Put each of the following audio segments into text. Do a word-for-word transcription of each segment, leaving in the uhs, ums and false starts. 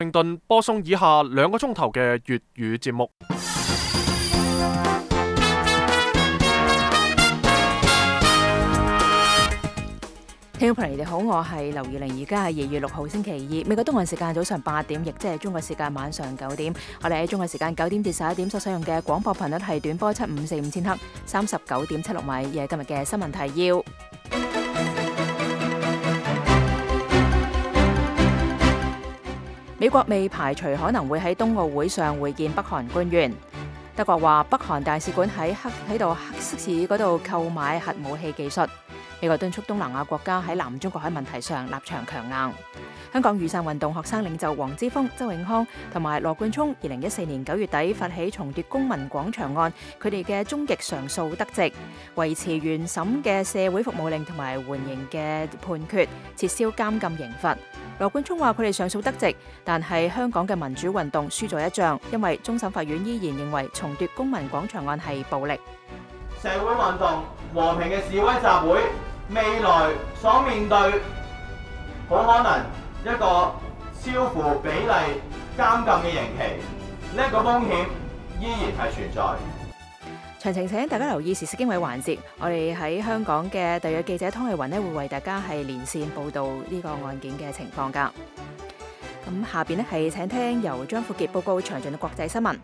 明頓播送以下兩個鐘頭嘅粵語節目。 聽眾朋友你哋好，我係劉怡玲，而家係二月六號星期二，美國東岸時間早上八點，亦即係中國時間晚上九點。我哋喺中國時間九點至十一點所使用嘅廣播頻率係短波七五四五千赫，三十九點七六米。嘅今日嘅新聞提要：美國未排除可能會喺冬奧會上會見北韓官員。德國話北韓大使館喺黑喺度黑色市嗰度購買核武器技術。美國敦促東南亞國家喺南中國海問題上立場強硬。香港雨傘運動學生領袖黃之鋒、周永康同埋羅冠聰，二零一四年九月底發起重奪公民廣場案，佢哋嘅終極上訴得直，維持原審嘅社會服務令同埋緩刑嘅判決，撤銷監禁刑罰。羅冠聰話佢哋上訴得直，但係香港嘅民主運動輸咗一仗，因為終審法院依然認為重奪公民廣場案係暴力。 社會運動和平嘅示威集會，未來所面對好可能一個超乎比例監禁嘅刑期，呢、這個風險依然係存在。 詳情請大家留意時事經緯環節，我哋喺香港嘅特約記者湯藝雲呢會為大家係連線報導呢個案件嘅情況㗎。咁下邊呢係請聽由張富傑報告詳盡嘅國際新聞。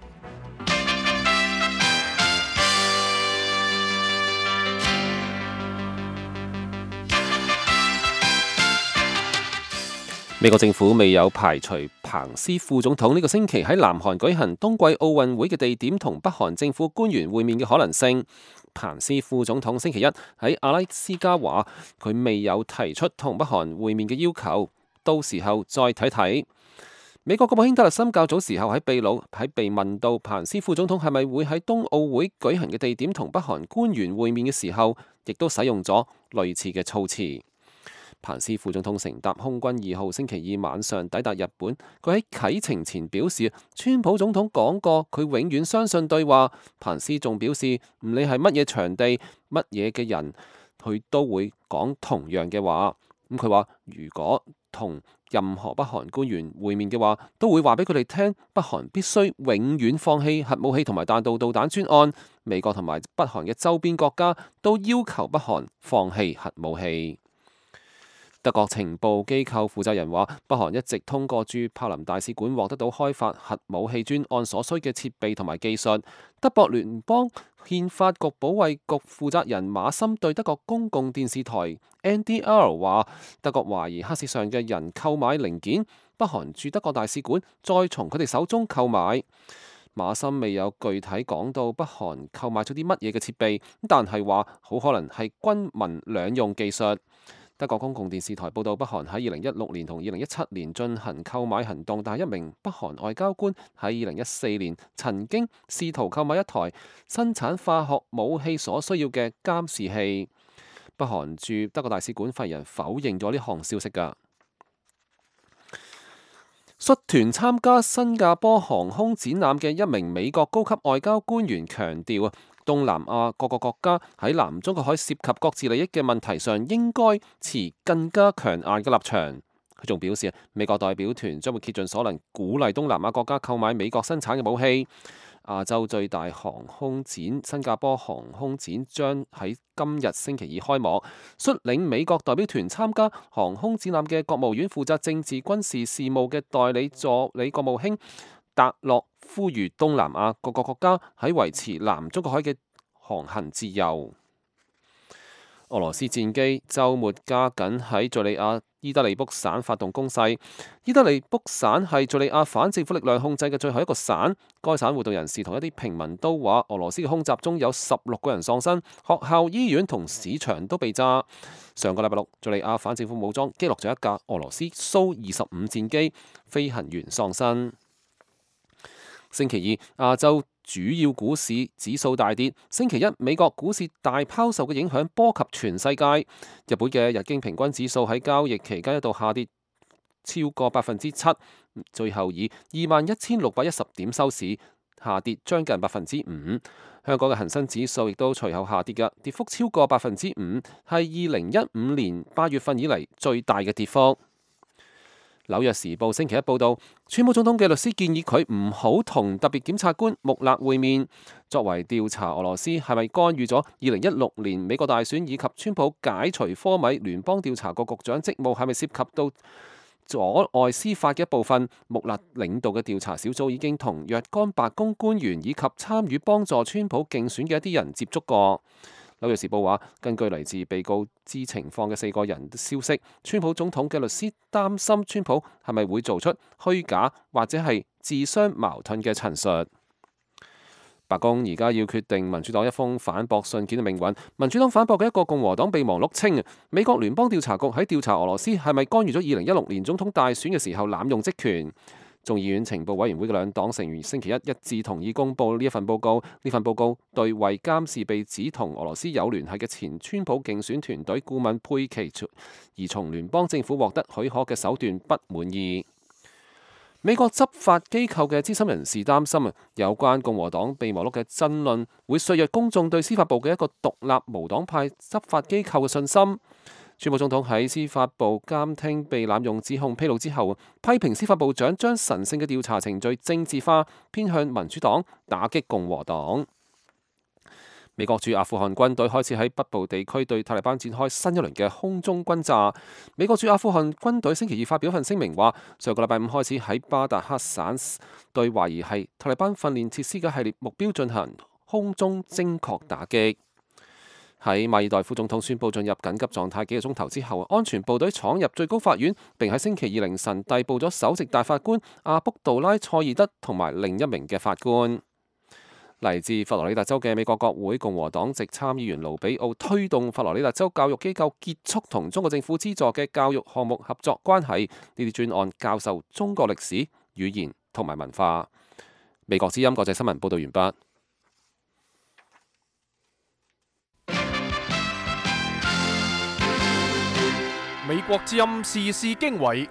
美國政府未有排除彭斯副總統呢個星期喺南韓舉行冬季奧運會嘅地點同北韓政府官員會面嘅可能性。彭斯副總統星期一喺阿拉斯加話，佢未有提出同北韓會面嘅要求，到時候再睇睇。美國國務卿特勒森較早時候喺秘魯喺被問到彭斯副總統係咪會喺冬奧會舉行嘅地點同北韓官員會面嘅時候，亦都使用咗類似嘅措辭。彭斯副總統乘搭空軍二號星期二晚上抵達日本，佢喺啟程前表示，川普總統講過佢永遠相信對話。彭斯仲表示，唔理係乜嘢場地、乜嘢嘅人，佢都會講同樣嘅話。咁佢話，如果同任何北韓官員會面嘅話，都會話俾佢哋聽，北韓必須永遠放棄核武器同埋彈道導彈專案。美國同埋北韓嘅周邊國家都要求北韓放棄核武器。德國情報機構負責人話，北韓一直通過駐柏林大使館獲得到開發核武器專案所需嘅設備同埋技術。德國聯邦憲法局保衛局負責人馬森對德國公共電視台 N D R 話，德國懷疑黑市上嘅人購買零件，北韓駐德國大使館再從佢哋手中購買。馬森未有具體講到北韓購買咗啲乜嘢嘅設備，但係話好可能係軍民兩用技術。德國公共電視台報道，北韓喺二零一六年同二零一七年進行購買行動，但係一名北韓外交官喺二零一四年曾經試圖購買一台生產化學武器所需要嘅監視器。北韓駐德國大使館發言人否認咗呢項消息㗎。率團參加新加坡航空展覽嘅一名美國高級外交官員強調啊，東南亞各個國家喺南中國海涉及各自利益嘅問題上，應該持更加強硬嘅立場。佢仲表示，美國代表團將會竭盡所能鼓勵東南亞國家購買美國生產嘅武器。亞洲最大航空展新加坡航空展將喺今日星期二開幕。率領美國代表團參加航空展覽嘅國務院負責政治軍事事務嘅代理助理國務卿達洛呼籲東南亞各個國家喺維持南中國海嘅航行自由。俄羅斯戰機週末加緊喺敘利亞伊德利卜省發動攻勢。伊德利卜省係敘利亞反政府力量控制嘅最後一個省。該省活動人士同一啲平民都話，俄羅斯嘅空襲中有十六個人喪生，學校、醫院同市場都被炸。上個禮拜六，敘利亞反政府武裝擊落咗一架俄羅斯蘇二十五戰機，飛行員喪生。星期二，亞洲主要股市指數大跌。星期一，美國股市大拋售嘅影響波及全世界。日本嘅日經平均指數喺交易期間一度下跌超過百分之七，最後以二萬一千六百一十點收市，下跌將近百分之五。香港嘅恒生指數亦都隨後下跌嘅，跌幅超過百分之五，係二零一五年八月份以嚟最大嘅跌幅。 紐約時報星期一報導，川普總統嘅律師建議佢唔好同特別檢察官穆勒會面，作為調查俄羅斯係咪干預咗二零一六年美國大選以及川普解除科米聯邦調查局局長職務係咪涉及到阻礙司法嘅一部分。穆勒領導嘅調查小組已經同若干白宮官員以及參與幫助川普競選嘅一啲人接觸過。紐約時報話，根據嚟自被告知情況嘅四個人消息，川普總統嘅律師擔心川普係咪會做出虛假或者係自相矛盾嘅陳述。白宮而家要決定民主黨一封反駁信件嘅命運。民主黨反駁嘅一個共和黨備忘錄稱，美國聯邦調查局喺調查俄羅斯係咪干預咗二零一六年總統大選嘅時候濫用職權。眾議院情報委員會嘅兩黨成員星期一一致同意公佈呢一份報告。呢份報告對為監視被指同俄羅斯有聯繫嘅前川普競選團隊顧問佩奇而從聯邦政府獲得許可嘅手段不滿意。美國執法機構嘅資深人士擔心啊，有關共和黨備忘錄嘅爭論會削弱公眾對司法部嘅一個獨立無黨派執法機構嘅信心。川普總統喺司法部監聽被濫用指控披露之後，批評司法部長將神聖嘅調查程序政治化，偏向民主黨，打擊共和黨。美國駐阿富汗軍隊開始喺北部地區對塔利班展開新一輪嘅空中轟炸。美國駐阿富汗軍隊星期二發表份聲明話，上個禮拜五開始喺巴達克省對懷疑係塔利班訓練設施嘅系列目標進行空中精確打擊。喺馬爾代夫總統宣布進入緊急狀態幾個鐘頭之後，安全部隊闖入最高法院，並喺星期二凌晨逮捕咗首席大法官阿卜杜拉塞爾德同埋另一名嘅法官。嚟自佛羅里達州嘅美國國會共和黨籍參議員盧比奧推動佛羅里達州教育機構結束同中國政府資助嘅教育項目合作關係，呢啲專案教授中國歷史、語言同埋文化。美國之音國際新聞報道完畢。 美國之音時事經緯。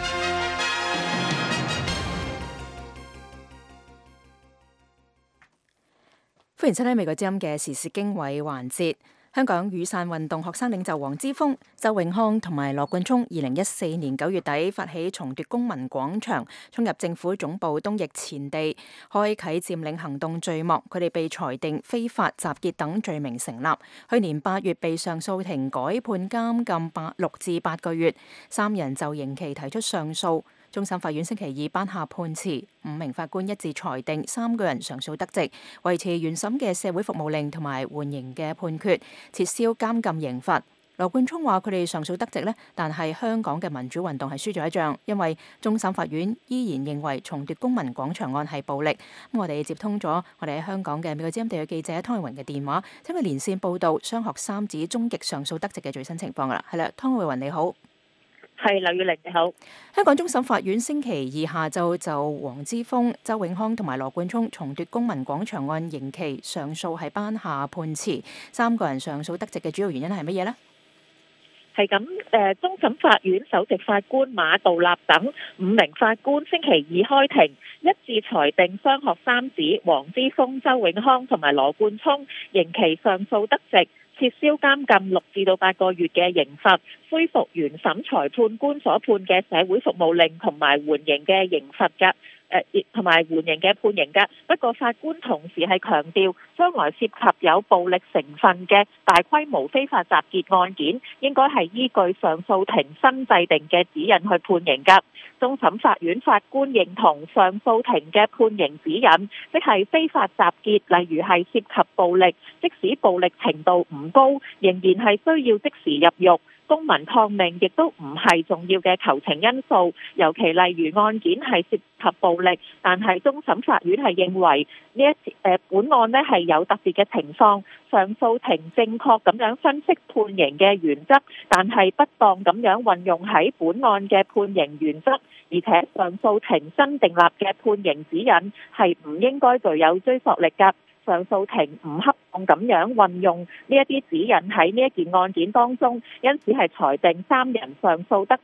歡迎收聽美國之音嘅時事經緯環節。香港雨傘運動學生領袖黃之鋒、周永康同埋羅冠聰，二零一四年九月底發起重奪公民廣場，衝入政府總部東翼前地，開啟佔領行動序幕。佢哋被裁定非法集結等罪名成立。去年八月被上訴庭改判監禁八六至八個月，三人就刑期提出上訴。終審法院星期二頒下判詞，五名法官一致裁定三個人上訴得直，維持原審嘅社會服務令同埋緩刑嘅判決，撤銷監禁刑罰。羅冠聰話：佢哋上訴得直呢，但係香港嘅民主運動係輸咗一仗，因為終審法院依然認為重奪公民廣場案係暴力。咁我哋接通咗我哋喺香港嘅美國之音地嘅記者湯慧雲嘅電話，請佢連線報導雙學三子終極上訴得直嘅最新情況㗎啦。係啦，湯慧雲你好。 係劉月玲你好。 香港終審法院星期二下晝就黃之鋒、周永康同埋羅冠聰重奪公民廣場案刑期上訴係頒下判詞，三個人上訴得直嘅主要原因係乜嘢呢？ 係咁，誒，終審法院首席法官馬道立等五名法官星期二開庭，一致裁定雙學三子黃之鋒、周永康同埋羅冠聰刑期上訴得直，撤銷監禁六至到八個月嘅刑罰，恢復原審裁判官所判嘅社會服務令同埋緩刑嘅刑罰㗎，誒，同埋緩刑嘅判刑㗎。不過法官同時係強調，將來涉及有暴力成分嘅大規模非法集結案件，應該係依據上訴庭新制定嘅指引去判刑㗎。終審法院法官認同上訴庭嘅判刑指引，即係非法集結，例如係涉及暴力，即使暴力程度唔高，仍然係需要即時入獄。公民抗命亦都唔係重要嘅求情因素，尤其例如案件係涉及暴力，但係終審法院係認為呢一次誒本案呢係有特別嘅情況，上訴庭正確咁樣分析判刑嘅原則，但係不當咁樣運用喺本案嘅判刑原則，而且上訴庭新訂立嘅判刑指引係唔應該具有追溯力㗎。上訴庭唔恰當咁樣運用呢一啲指引喺呢一件案件當中，因此係裁定三人上訴得直，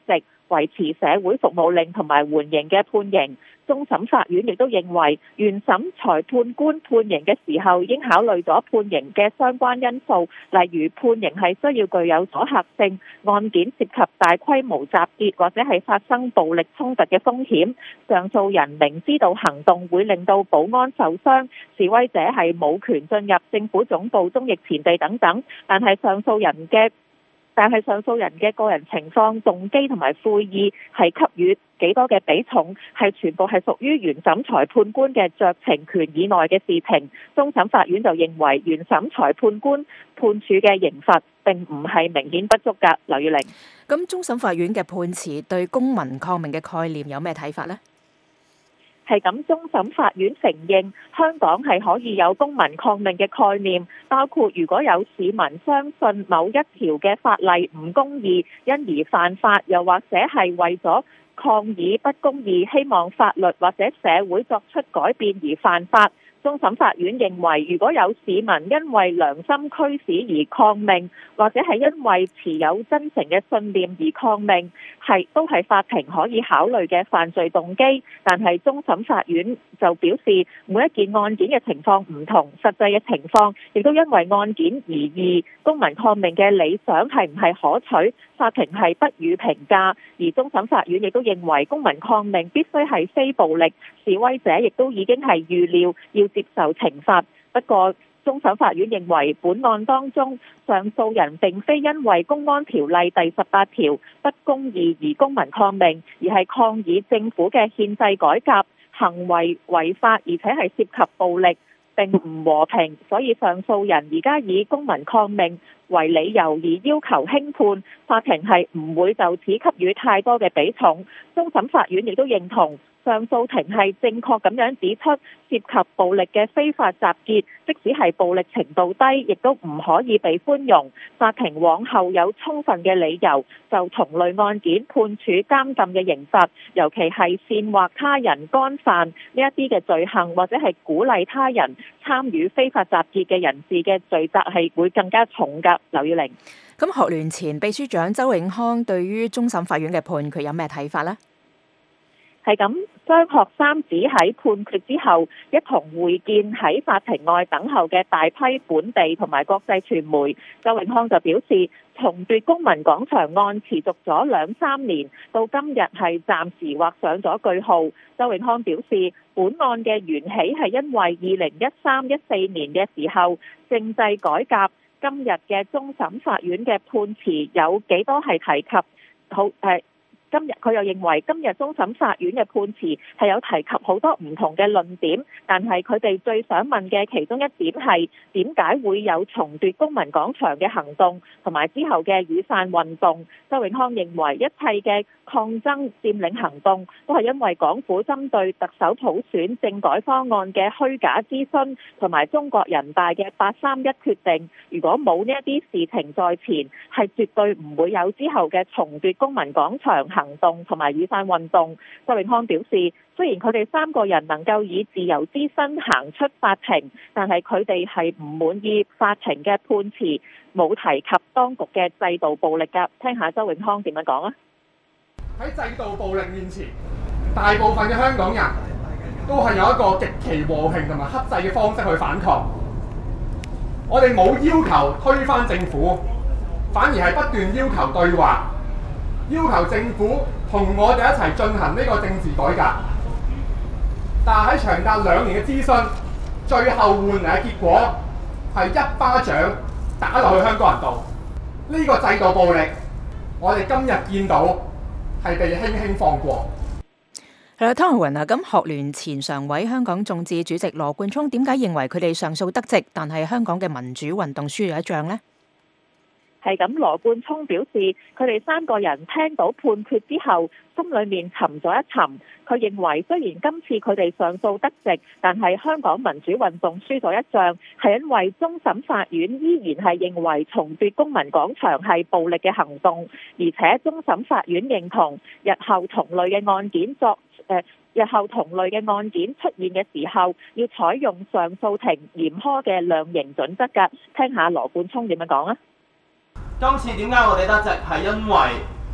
維持社會服務令同埋緩刑嘅判刑。終審法院亦都認為，原審裁判官判刑嘅時候已經考慮咗判刑嘅相關因素，例如判刑係需要具有阻嚇性，案件涉及大規模集結或者係發生暴力衝突嘅風險，上訴人明知道行動會令到保安受傷，示威者係冇權進入政府總部、中翼前地等等，但係上訴人嘅但係上訴人嘅個人情況、動機同埋悔意係給予幾多嘅比重，係全部係屬於原審裁判官嘅酌情權以內嘅事情。終審法院就認為原審裁判官判處嘅刑罰並唔係明顯不足㗎。劉月玲， 咁終審法院嘅判詞對公民抗命嘅概念有咩睇法呢？ 係咁，終審法院承認香港係可以有公民抗命嘅概念，包括如果有市民相信某一條嘅法例唔公義，因而犯法，又或者係為咗抗議不公義，希望法律或者社會作出改變而犯法。終審法院認為，如果有市民因為良心驅使而抗命，或者係因為持有真誠嘅信念而抗命，係都係法庭可以考慮嘅犯罪動機。但係終審法院就表示，每一件案件嘅情況唔同，實際嘅情況亦都因為案件而異。公民抗命嘅理想係唔係可取，法庭係不予評價。而終審法院亦都認為，公民抗命必須係非暴力，示威者亦都已經係預料要接受懲罰。不過，終審法院認為本案當中，上訴人並非因為公安條例第十八條不公義而公民抗命，而係抗議政府嘅憲制改革行為違法，而且係涉及暴力並唔和平，所以上訴人而家以公民抗命為理由而要求輕判，法庭係唔會就此給予太多嘅比重。終審法院亦都認同上訴庭係正確咁樣指出，涉及暴力嘅非法集結，即使係暴力程度低，亦都唔可以被寬容。法庭往後有充分嘅理由就同類案件判處監禁嘅刑罰，尤其係煽惑他人干犯呢一啲嘅罪行，或者係鼓勵他人參與非法集結嘅人士嘅罪責係會更加重㗎。劉月玲， 咁學聯前秘書長周永康對於終審法院嘅判決有咩睇法呢？ 係咁，張學三子喺判決之後一同會見喺法庭外等候嘅大批本地同埋國際傳媒。周永康就表示，重奪公民廣場案持續咗兩三年，到今日係暫時畫上咗句號。周永康表示，本案嘅緣起係因為二零一三一四年嘅時候政制改革，今日嘅終審法院嘅判詞有幾多係提及好誒？今日佢又認為今日終審法院嘅判詞係有提及好多唔同嘅論點，但係佢哋最想問嘅其中一點係點解會有重奪公民廣場嘅行動，同埋之後嘅雨傘運動。周永康認為一切嘅抗爭佔領行動都係因為港府針對特首普選政改方案嘅虛假諮詢，同埋中國人大嘅八三一決定。如果冇呢一啲事情在前，係絕對唔會有之後嘅重奪公民廣場行動同埋雨傘運動。周永康表示，雖然佢哋三個人能夠以自由之身行出法庭，但係佢哋係唔滿意法庭嘅判詞冇提及當局嘅制度暴力㗎。聽下周永康點樣講啊！ 喺制度暴力面前，大部分嘅香港人都係有一個極其和平同埋克制嘅方式去反抗。我哋冇要求推翻政府，反而係不斷要求對話，要求政府同我哋一齊進行呢個政治改革。但係喺長達兩年嘅諮詢，最後換嚟嘅結果係一巴掌打落去香港人度。呢個制度暴力，我哋今日見到係被輕輕放過。 係啦，湯浩雲啊，咁學聯前常委香港眾志主席羅冠聰點解認為佢哋上訴得直，但係香港嘅民主運動輸咗一仗呢？ 係咁，羅冠聰表示，佢哋三個人聽到判決之後，心裏面沉咗一沉。佢認為雖然今次佢哋上訴得直，但係香港民主運動輸咗一仗，係因為終審法院依然係認為重奪公民廣場係暴力嘅行動，而且終審法院認同日後同類嘅案件作誒、呃、日後同類嘅案件出現嘅時候，要採用上訴庭嚴苛嘅量刑準則㗎。聽下羅冠聰點樣講啊！ 今次點解我哋得直，係因為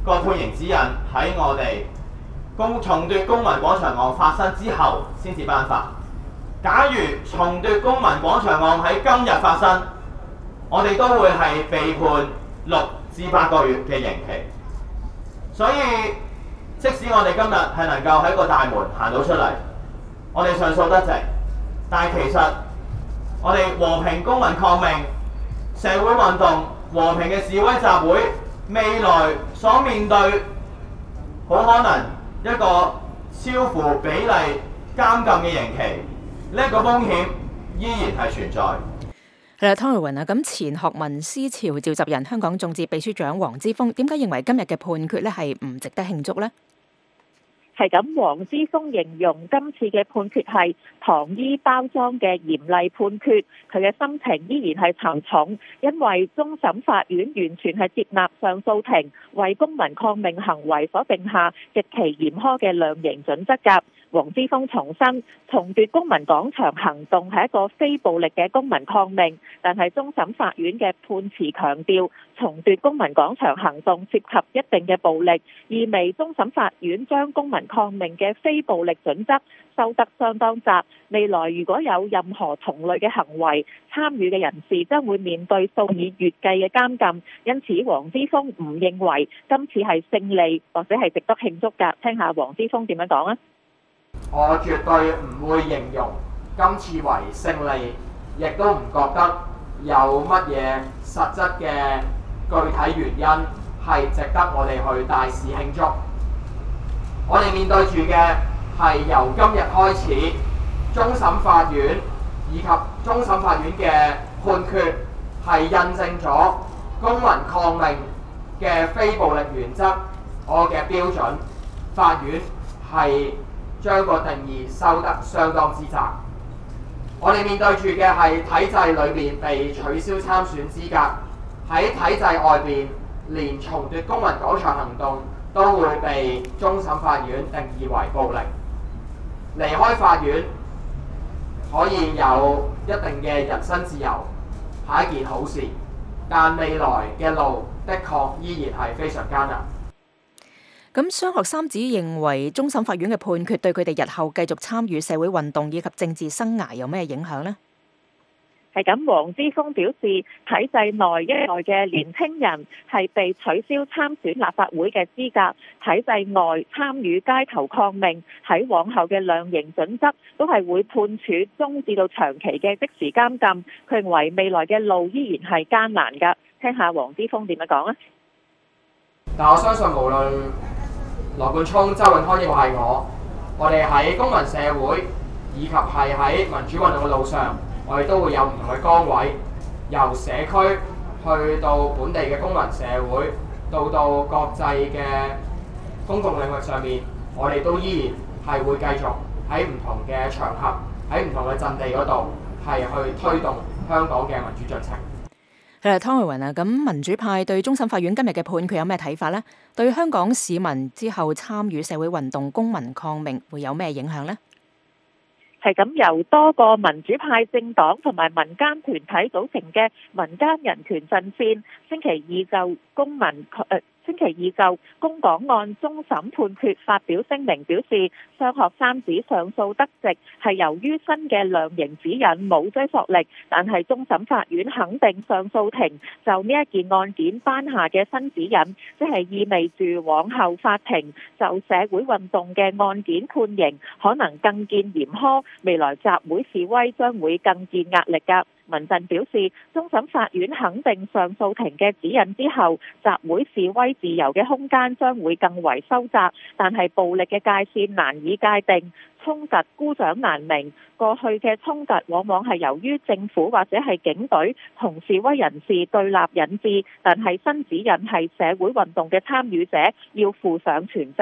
個判刑指引喺我哋公重奪公民廣場案發生之後先至頒發。假如重奪公民廣場案喺今日發生，我哋都會係被判六至八個月嘅刑期。所以即使我哋今日係能夠喺個大門行到出嚟，我哋上訴得直，但係其實我哋和平公民抗命、社會運動、和平嘅示威集會，未來所面對好可能一個超乎比例監禁嘅刑期，呢一個風險依然係存在。 係啦，湯慧雲啊，咁前學民思潮召集人、香港眾志秘書長黃之鋒，點解認為今日嘅判決咧係唔值得慶祝呢？ 係咁，黃之鋒形容今次嘅判決係糖衣包裝嘅嚴厲判決，佢嘅心情依然係沉重，因為終審法院完全係接納上訴庭為公民抗命行為所定下極其嚴苛嘅量刑準則㗎。黃之鋒重申，重奪公民廣場行動係一個非暴力嘅公民抗命，但係終審法院嘅判詞強調，重奪公民廣場行動涉及一定嘅暴力，意味終審法院將公民抗命嘅非暴力準則收得相當窄。未來如果有任何同類嘅行為，參與嘅人士將會面對數以月計嘅監禁。因此，黃之鋒唔認為今次係勝利或者係值得慶祝㗎。聽下黃之鋒點樣講啊！ 我絕對唔會形容今次為勝利，亦都唔覺得有乜嘢實質嘅具體原因係值得我哋去大肆慶祝。我哋面對住嘅係由今日開始，終審法院以及終審法院嘅判決係印證咗公民抗命嘅非暴力原則，我嘅標準，法院係將個定義收得相當之窄。我哋面對住嘅係體制裏邊被取消參選資格，喺體制外邊連重奪公民廣場行動都會被終審法院定義為暴力。離開法院可以有一定嘅人身自由，係一件好事，但未來嘅路的確依然係非常艱難。 咁雙學三子認為終審法院嘅判決對佢哋日後繼續參與社會運動以及政治生涯有咩影響呢？ 係咁，黃之鋒表示，體制內一代嘅年輕人係被取消參選立法會嘅資格，體制外參與街頭抗命，喺往後嘅量刑準則都係會判處中至到長期嘅即時監禁。佢認為未來嘅路依然係艱難㗎。聽下黃之鋒點樣講啊！ 但我相信無論羅冠聰、周永康亦或係我，我哋喺公民社會以及係喺民主運動嘅路上，我哋都會有唔同嘅崗位，由社區去到本地嘅公民社會，到到國際嘅公共領域上面，我哋都依然係會繼續喺唔同嘅場合，喺唔同嘅陣地嗰度係去推動香港嘅民主進程。 誒，湯慧雲啊，咁民主派對終審法院今日嘅判決有咩睇法呢？對香港市民之後參與社會運動、公民抗命會有咩影響呢？ 係咁，由多個民主派政黨同埋民間團體組成嘅民間人權陣線，星期二就公民誒、呃、星期二就公港案終審判決發表聲明，表示雙學三子上訴得直係由於新嘅量刑指引冇追溯力，但係終審法院肯定上訴庭就呢一件案件頒下嘅新指引，即係意味住往後法庭就社會運動嘅案件判刑可能更見嚴苛，未來集會示威將會更見壓力㗎。民陣表示，終審法院肯定上訴庭嘅指引之後，集會示威自由嘅空間將會更為收窄，但係暴力嘅界線難以界定，衝突孤掌難鳴。過去嘅衝突往往係由於政府或者係警隊同示威人士對立引致，但係新指引係社會運動嘅參與者要負上全責。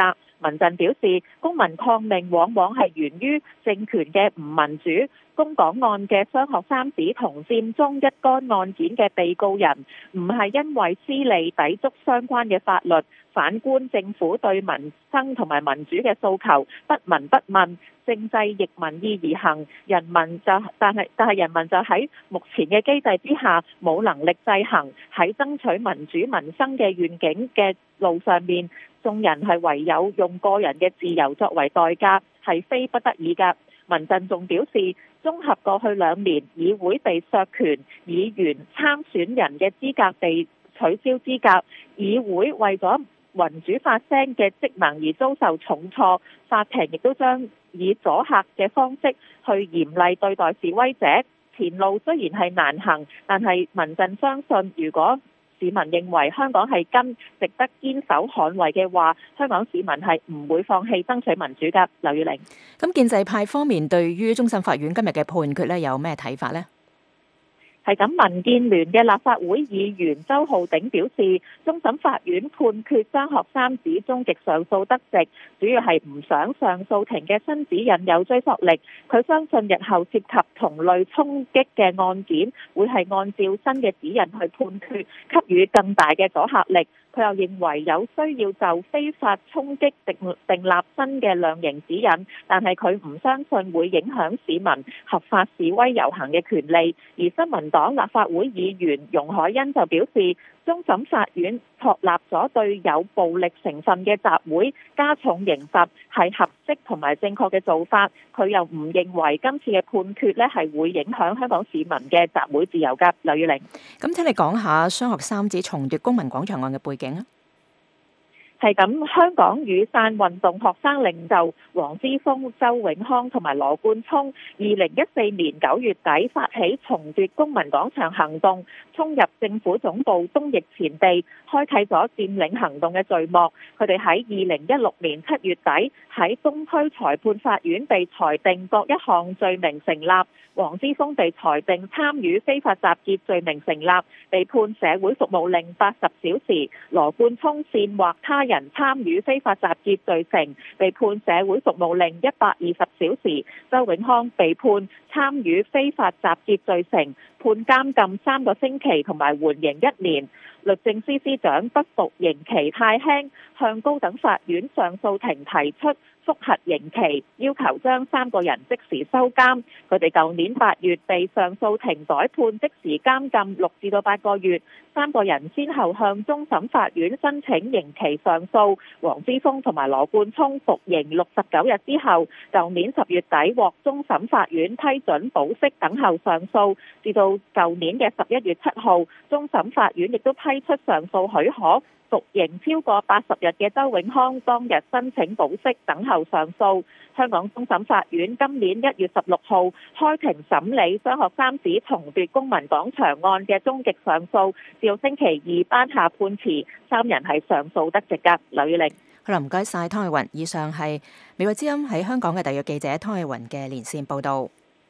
民陣表示，公民抗命往往係源於政權嘅唔民主。公港案嘅雙學三子同佔中一干案件嘅被告人，唔係因為私利抵觸相關嘅法律，反觀政府對民生同埋民主嘅訴求不聞不問，政制逆民意而行，人民就但係但係人民就喺目前嘅機制之下冇能力制衡，喺爭取民主民生嘅願景嘅路上面，眾人係唯有用個人嘅自由作為代價，係非不得已㗎。民陣仲表示，綜合過去兩年議會被削權、議員參選人嘅資格被取消資格，議會為咗民主發聲嘅職能而遭受重挫，法庭亦都將以阻嚇嘅方式去嚴厲對待示威者。前路雖然係難行，但係民陣相信，如果市民認為香港係根值得堅守捍衛嘅話，香港市民係唔會放棄爭取民主㗎。劉月玲， 咁建制派方面對於終審法院今日嘅判決咧，有咩睇法呢？ 係咁，民建聯嘅立法會議員周浩鼎表示，終審法院判決雙學三子終極上訴得直，主要係唔想上訴庭嘅新指引有追溯力。佢相信日後涉及同類衝擊嘅案件，會係按照新嘅指引去判決，給予更大嘅阻嚇力。佢又認為有需要就非法衝擊定訂立新嘅量刑指引，但係佢唔相信會影響市民合法示威遊行嘅權利。而新民黨立法會議員容海恩就表示，終審法院確立咗對有暴力成分嘅集會加重刑罰係合適同埋正確嘅做法。佢又唔認為今次嘅判決呢係會影響香港市民嘅集會自由㗎。劉月玲， 咁請你講下雙學三子重奪公民廣場案嘅背景啊。 係咁，香港雨傘運動學生領袖黃之鋒、周永康同埋羅冠聰，二零一四年九月底發起重奪公民廣場行動，衝入政府總部東翼前地，開啟咗佔領行動嘅序幕。佢哋喺二零一六年七月底喺東區裁判法院被裁定各一項罪名成立。黃之鋒被裁定參與非法集結罪名成立，被判社會服務令八十小時。羅冠聰煽惑他人參與非法集結罪成，被判社會服務令一百二十小時。周永康被判參與非法集結罪成，判監禁三個星期同埋緩刑一年。律政司司長不服刑期太輕，向高等法院上訴庭提出覆核刑期，要求將三個人即時收監。佢哋舊年八月被上訴庭改判即時監禁六至到八個月。三個人先後向終審法院申請刑期上訴。黃之鋒同埋羅冠聰服刑六十九日之後，舊年十月底獲終審法院批准保釋等候上訴，至到舊年嘅十一月七號，終審法院亦都批出上訴許可。服刑超過八十日嘅周永康當日申請保釋等候上訴。香港終審法院今年一月十六號開庭審理雙學三子重奪公民廣場案嘅終極上訴，至到星期二頒下判詞，三人係上訴得直㗎。劉月玲， 好啦，唔該晒湯慧雲。以上係美國之音喺香港嘅特約記者湯慧雲嘅連線報導。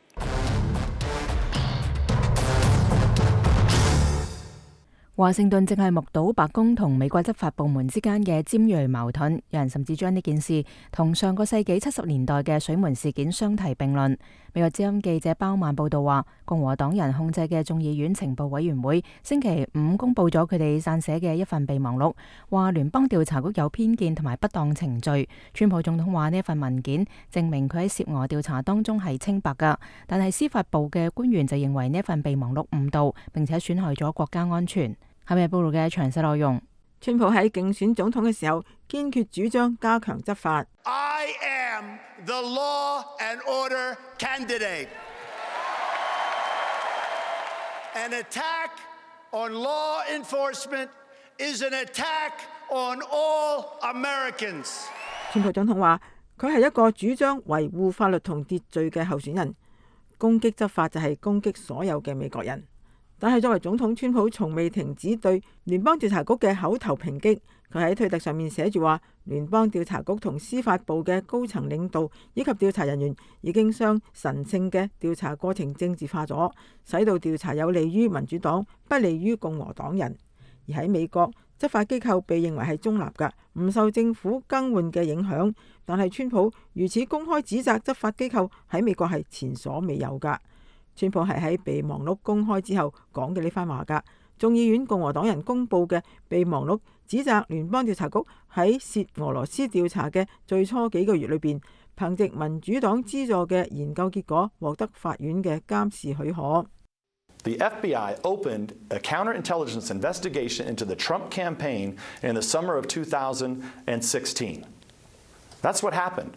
華盛頓正係目睹白宮同美國執法部門之間嘅尖銳矛盾，有人甚至將呢件事同上個世紀七十年代嘅水門事件相提並論。美國之音記者包曼報道話，共和黨人控制嘅眾議院情報委員會星期五公布咗佢哋撰寫嘅一份備忘錄，話聯邦調查局有偏見同埋不當程序。川普總統話呢份文件證明佢喺涉俄調查當中係清白噶，但係司法部嘅官員就認為呢份備忘錄誤導，並且損害咗國家安全。係咪報道嘅詳細內容？ 川普喺競選總統嘅時候，堅決主張加強執法。 I am the law and order candidate. An attack on law enforcement is an attack on all Americans. 川普總統話，佢係一個主張維護法律同秩序嘅候選人，攻擊執法就係攻擊所有嘅美國人。但係作為總統，川普從未停止對聯邦調查局嘅口頭抨擊。佢喺推特上面寫住話，聯邦調查局同司法部嘅高層領導以及調查人員已經將神聖嘅調查過程政治化咗，使到調查有利於民主黨，不利於共和黨人。而喺美國， 執法機構被認為係中立㗎，唔受政府更換嘅影響。但係川普如此公開指責執法機構喺美國係前所未有㗎。川普係喺備忘錄公開之後講嘅呢番話㗎。眾議院共和黨人公佈嘅備忘錄指責聯邦調查局喺涉俄羅斯調查嘅最初幾個月裏邊，憑藉民主黨資助嘅研究結果獲得法院嘅監視許可。 The F B I opened a counterintelligence investigation into the Trump campaign in the summer of two thousand sixteen. That's what happened.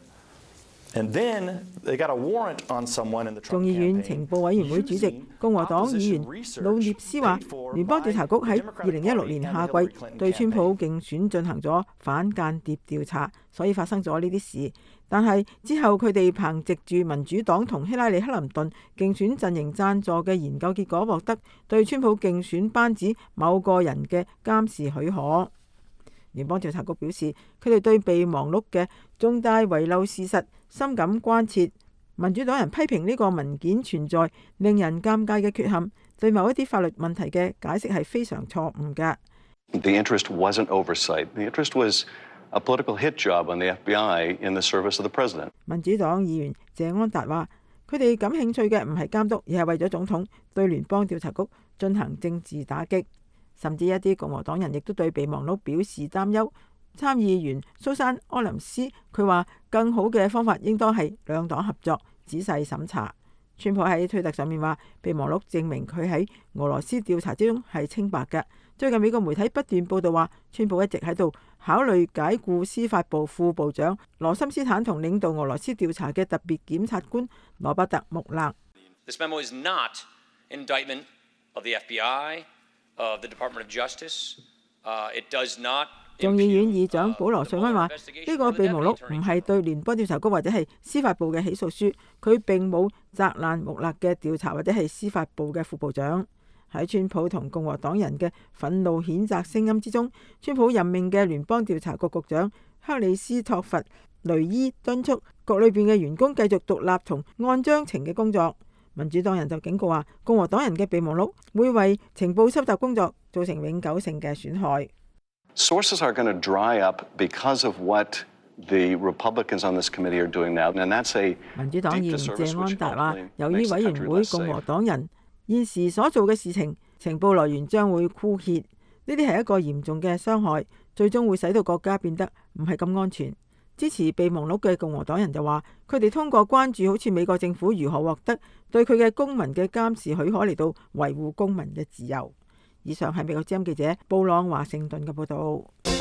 And then they got a warrant on someone in the Trump campaign. 眾議院情報委員會主席共和黨議員魯涅斯話，聯邦調查局喺二零一六年夏季對川普競選進行咗反間諜調查，所以發生咗呢啲事。但係之後佢哋憑藉住民主黨同希拉里克林頓競選陣營贊助嘅研究結果，獲得對川普競選班子某個人嘅監視許可。聯邦調查局表示，佢哋對備忘錄嘅重大遺漏事實深感關切。民主黨人批評呢個文件存在令人尷尬嘅缺陷，對某一啲法律問題嘅解釋係非常錯誤嘅。 The interest wasn't oversight. The interest was a political hit job on the F B I in the service of the president. 民主黨議員謝安達話：佢哋感興趣嘅唔係監督，而係為咗總統對聯邦調查局進行政治打擊。甚至一啲共和黨人亦都對備忘錄表示擔憂。參議員蘇珊柯林斯佢話：更好嘅方法應當係兩黨合作，仔細審查。川普喺推特上面話：備忘錄證明佢喺俄羅斯調查之中係清白嘅。最近美國媒體不斷報道話，川普一直喺度考慮解僱司法部副部長羅森斯坦同領導俄羅斯調查嘅特別檢察官羅伯特穆勒。 This memo is not indictment of the F B I, of the Department of Justice. Uh, it does not. 眾議院議長保羅瑞安話：呢個備忘錄唔係對聯邦調查局或者係司法部嘅起訴書，佢並冇責難穆勒嘅調查或者係司法部嘅副部長。喺川普同共和黨人嘅憤怒譴責聲音之中，川普任命嘅聯邦調查局局長克里斯托弗雷伊敦促局裏邊嘅員工繼續獨立同按章程嘅工作。民主黨人就警告話，共和黨人嘅備忘錄會為情報收集工作造成永久性嘅損害。 Sources are going to dry up because of what the Republicans on this committee are doing now, and that's a 民主黨議員謝安達話，由於委員會共和黨人現時所做嘅事情，情報來源將會枯竭，呢啲係一個嚴重嘅傷害，最終會使到國家變得唔係咁安全。支持備忘錄嘅共和黨人就話，佢哋通過關注好似美國政府如何獲得對佢嘅公民嘅監視許可嚟到維護公民嘅自由。以上係美國之音記者布朗華盛頓嘅報導。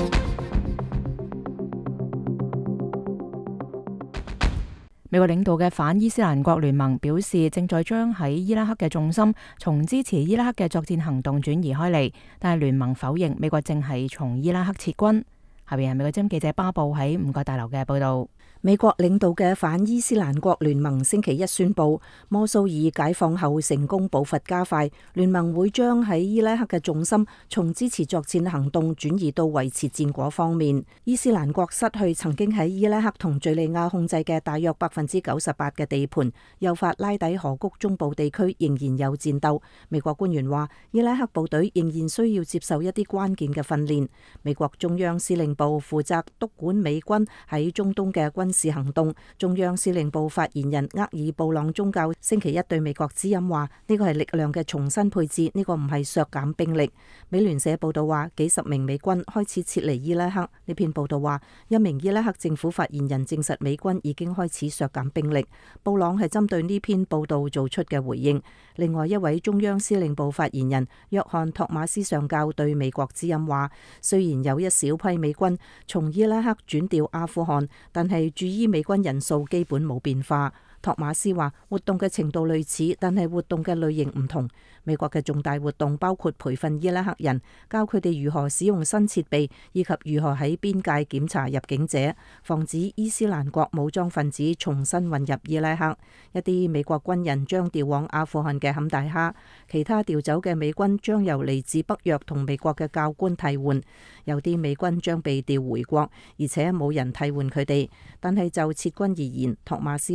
美國領導嘅反伊斯蘭國聯盟表示，正在將喺伊拉克嘅重心從支持伊拉克嘅作戰行動轉移開嚟，但係聯盟否認美國正係從伊拉克撤軍。下邊係美國之音記者巴布喺五角大樓嘅報導。 美國領導嘅反伊斯蘭國聯盟星期一宣布，摩蘇爾解放後成功步伐加快，聯盟會將喺伊拉克嘅重心從支持作戰行動轉移到維持戰果方面。伊斯蘭國失去曾經喺伊拉克同敘利亞控制嘅大約百分之九十八嘅地盤，幼發拉底河谷中部地區仍然有戰鬥。美國官員話，伊拉克部隊仍然需要接受一啲關鍵嘅訓練。美國中央司令部負責督管美軍喺中東嘅軍事行動。中央司令部發言人厄爾布朗宗教星期一對美國之音話：呢個係力量嘅重新配置，呢個唔係削減兵力。美聯社報道話，幾十名美軍開始撤離伊拉克。呢篇報道話，一名伊拉克政府發言人證實美軍已經開始削減兵力。布朗係針對呢篇報道做出嘅回應。另外一位中央司令部發言人約翰托馬斯上校對美國之音話：雖然有一小批美軍從伊拉克轉調阿富汗，但係駐伊美軍人數基本冇變化。托馬斯話，活動嘅程度類似，但係活動嘅類型唔同。美國嘅重大活動包括培訓伊拉克人，教佢哋如何使用新設備，以及如何喺邊界檢查入境者，防止伊斯蘭國武裝分子重新混入伊拉克。一啲美國軍人將調往阿富汗嘅坎大哈，其他調走嘅美軍將由嚟自北約同美國嘅教官替換。有啲美軍將被調回國，而且冇人替換佢哋。但係就撤軍而言，托馬斯話，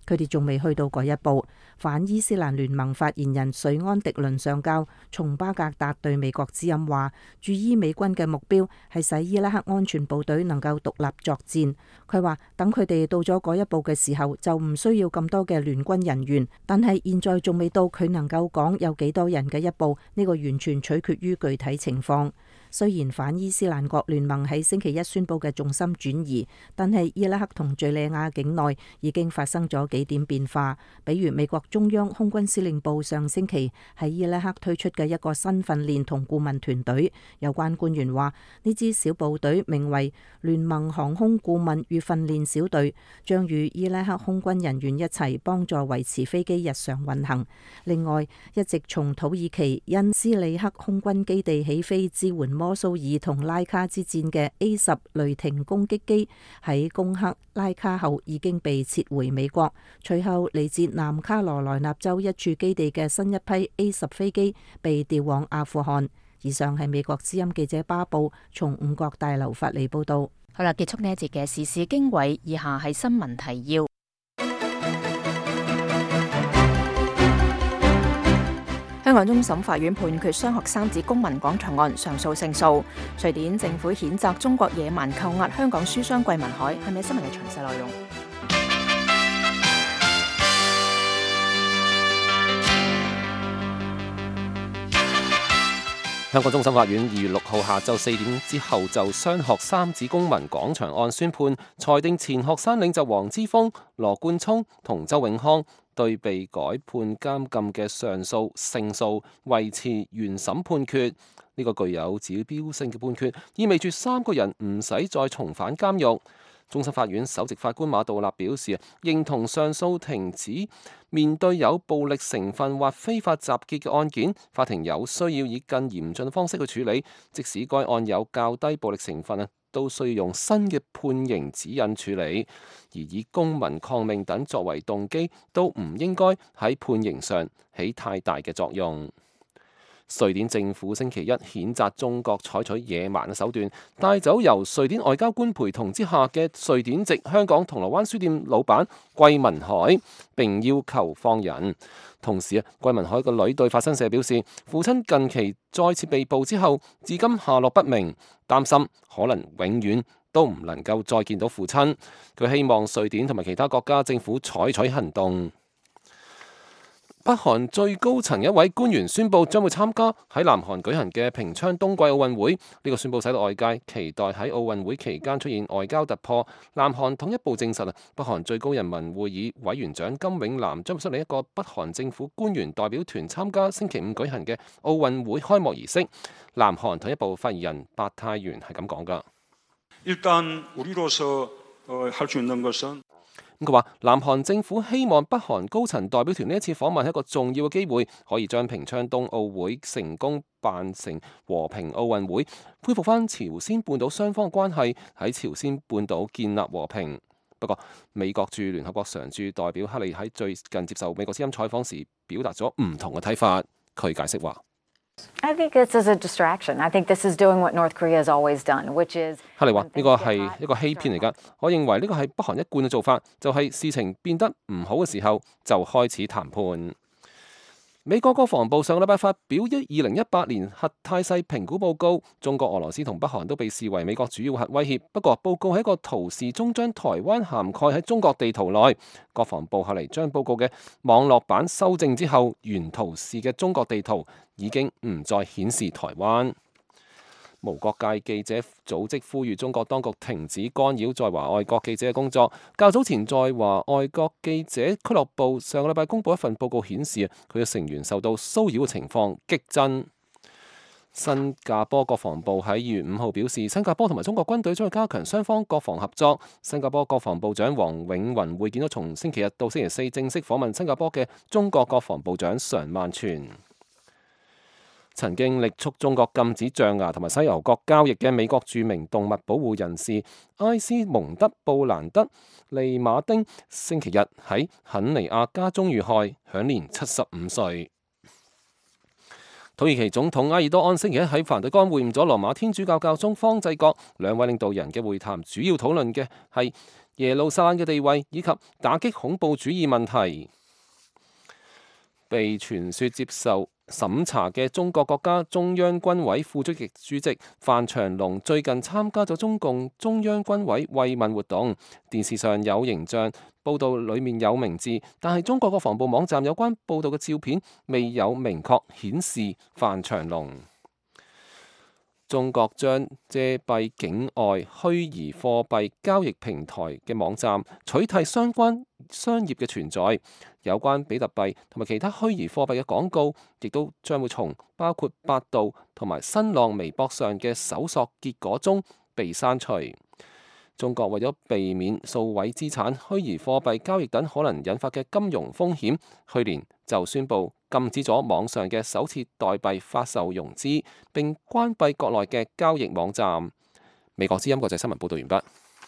佢哋仲未去到嗰一步。反伊斯蘭聯盟發言人瑞安迪倫上校從巴格達對美國之音話，駐伊美軍嘅目標係使伊拉克安全部隊能夠獨立作戰。佢話等佢哋到咗嗰一步嘅時候，就唔需要咁多嘅聯軍人員，但係現在仲未到佢能夠講有幾多人嘅一步，呢個完全取決於具體情況。雖然反伊斯蘭國聯盟喺星期一宣佈嘅重心轉移，但係伊拉克同敘利亞境內已經發生咗幾點變化。比如美國中央空軍司令部上星期喺伊拉克推出嘅一個新訓練同顧問團隊，有關官員話呢支小部隊名為聯盟航空顧問與訓練小隊，將與伊拉克空軍人員一齊幫助維持飛機日常運行。另外，一直從土耳其因斯里克空軍基地起飛支援摩蘇爾同拉卡之戰嘅 A 十雷霆攻擊機喺攻克拉卡後已經被撤回美國。隨後嚟自南卡羅來納州一處基地嘅新一批 A 十飛機被調往阿富汗。以上係美國之音記者巴布從五角大樓發嚟報道。 好啦，結束呢一節嘅時事經緯，以下係新聞提要。香港終審法院判決雙學三子公民廣場案上訴勝訴。瑞典政府譴責中國野蠻扣押香港書商桂民海。係咪新聞嘅詳細內容？ 香港終審法院二月六號下晝四點之後就雙學三子公民廣場案宣判，裁定前學生領袖黃之鋒、羅冠聰同周永康對被改判監禁嘅上訴勝訴，維持原審判決。呢、這個具有指標性嘅判決，意味住三個人唔使再重返監獄。終審法院首席法官馬道立表示，認同上訴停止面對有暴力成分或非法集結嘅案件，法庭有需要以更嚴峻嘅方式去處理，即使該案有較低暴力成分啊，都需要用新嘅判刑指引處理，而以公民抗命等作為動機，都唔應該喺判刑上起太大嘅作用。瑞典政府星期一譴責中國採取野蠻嘅手段，帶走由瑞典外交官陪同之下嘅瑞典籍香港銅鑼灣書店老闆桂民海，並要求放人。同時啊，桂民海個女對法新社表示，父親近期再次被捕之後，至今下落不明，擔心可能永遠都唔能夠再見到父親。佢希望瑞典同埋其他國家政府採取行動。北韓最高層一位官員宣布將會參加喺南韓舉行嘅平昌冬季奧運會，呢、這個宣布使到外界期待喺奧運會期間出現外交突破。南韓統一部證實啊，北韓最高人民會議委員長金永南將會率領一個北韓政府官員代表團參加星期五舉行嘅奧運會開幕儀式。南韓統一部發言人白泰元係咁講㗎。佢話：南韓政府希望北韓高層代表團呢一次訪問係一個重要嘅機會，可以將平昌冬奧會成功辦成和平奧運會，恢復翻朝鮮半島雙方嘅關係，喺朝鮮半島建立和平。不過，美國駐聯合國常駐代表克利喺最近接受美國之音採訪時，表達咗唔同嘅睇法。佢解釋話。 I think this is a distraction. I think this is doing what North Korea has always done, which is 克里話呢個係一個欺騙嚟㗎。我認為呢個係北韓一貫嘅做法，就係事情變得唔好嘅時候就開始談判。美國國防部上個禮拜發表一二零一八年核態勢評估報告，中國、俄羅斯同北韓都被視為美國主要核威脅。不過報告喺一個圖示中將台灣涵蓋喺中國地圖內。國防部後嚟將報告嘅網絡版修正之後，原圖示嘅中國地圖已經唔再顯示台灣。無國界記者組織呼籲中國當局停止干擾在華外國記者嘅工作。較早前在華外國記者俱樂部上個禮拜公佈一份報告顯示，佢嘅成員受到騷擾嘅情況激增。新加坡國防部喺二月五號表示，新加坡同埋中國軍隊將會加強雙方國防合作。新加坡國防部長黃永雲會見咗從星期日到星期四正式訪問新加坡嘅中國國防部長常萬全。曾經力促中國禁止象牙同埋犀牛角交易嘅美國著名動物保護人士埃斯蒙德布蘭德利馬丁，星期日喺肯尼亞家中遇害，享年七十五歲。土耳其總統埃爾多安星期一喺梵蒂岡會晤咗羅馬天主教教宗方濟各，兩位領導人嘅會談主要討論嘅係耶路撒冷嘅地位以及打擊恐怖主義問題。被傳說接受審查嘅中國國家中央軍委副主席主席范長龍最近參加咗中共中央軍委慰問活動，電視上有形象，報道裡面有名字，但係中國國防部網站有關報道嘅照片未有明確顯示范長龍。中國將遮蔽境外虛擬貨幣交易平台嘅網站，取締相關商業嘅存在。有關比特幣同埋其他虛擬貨幣嘅廣告，亦都將會從包括百度同埋新浪微博上嘅搜索結果中被刪除。中國為咗避免數位資產、虛擬貨幣交易等可能引發嘅金融風險，去年就宣布禁止咗網上嘅首次代幣發售融資，並關閉國內嘅交易網站。美國之音國際新聞報道完畢。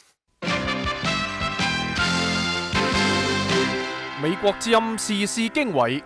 美國之音時事經緯。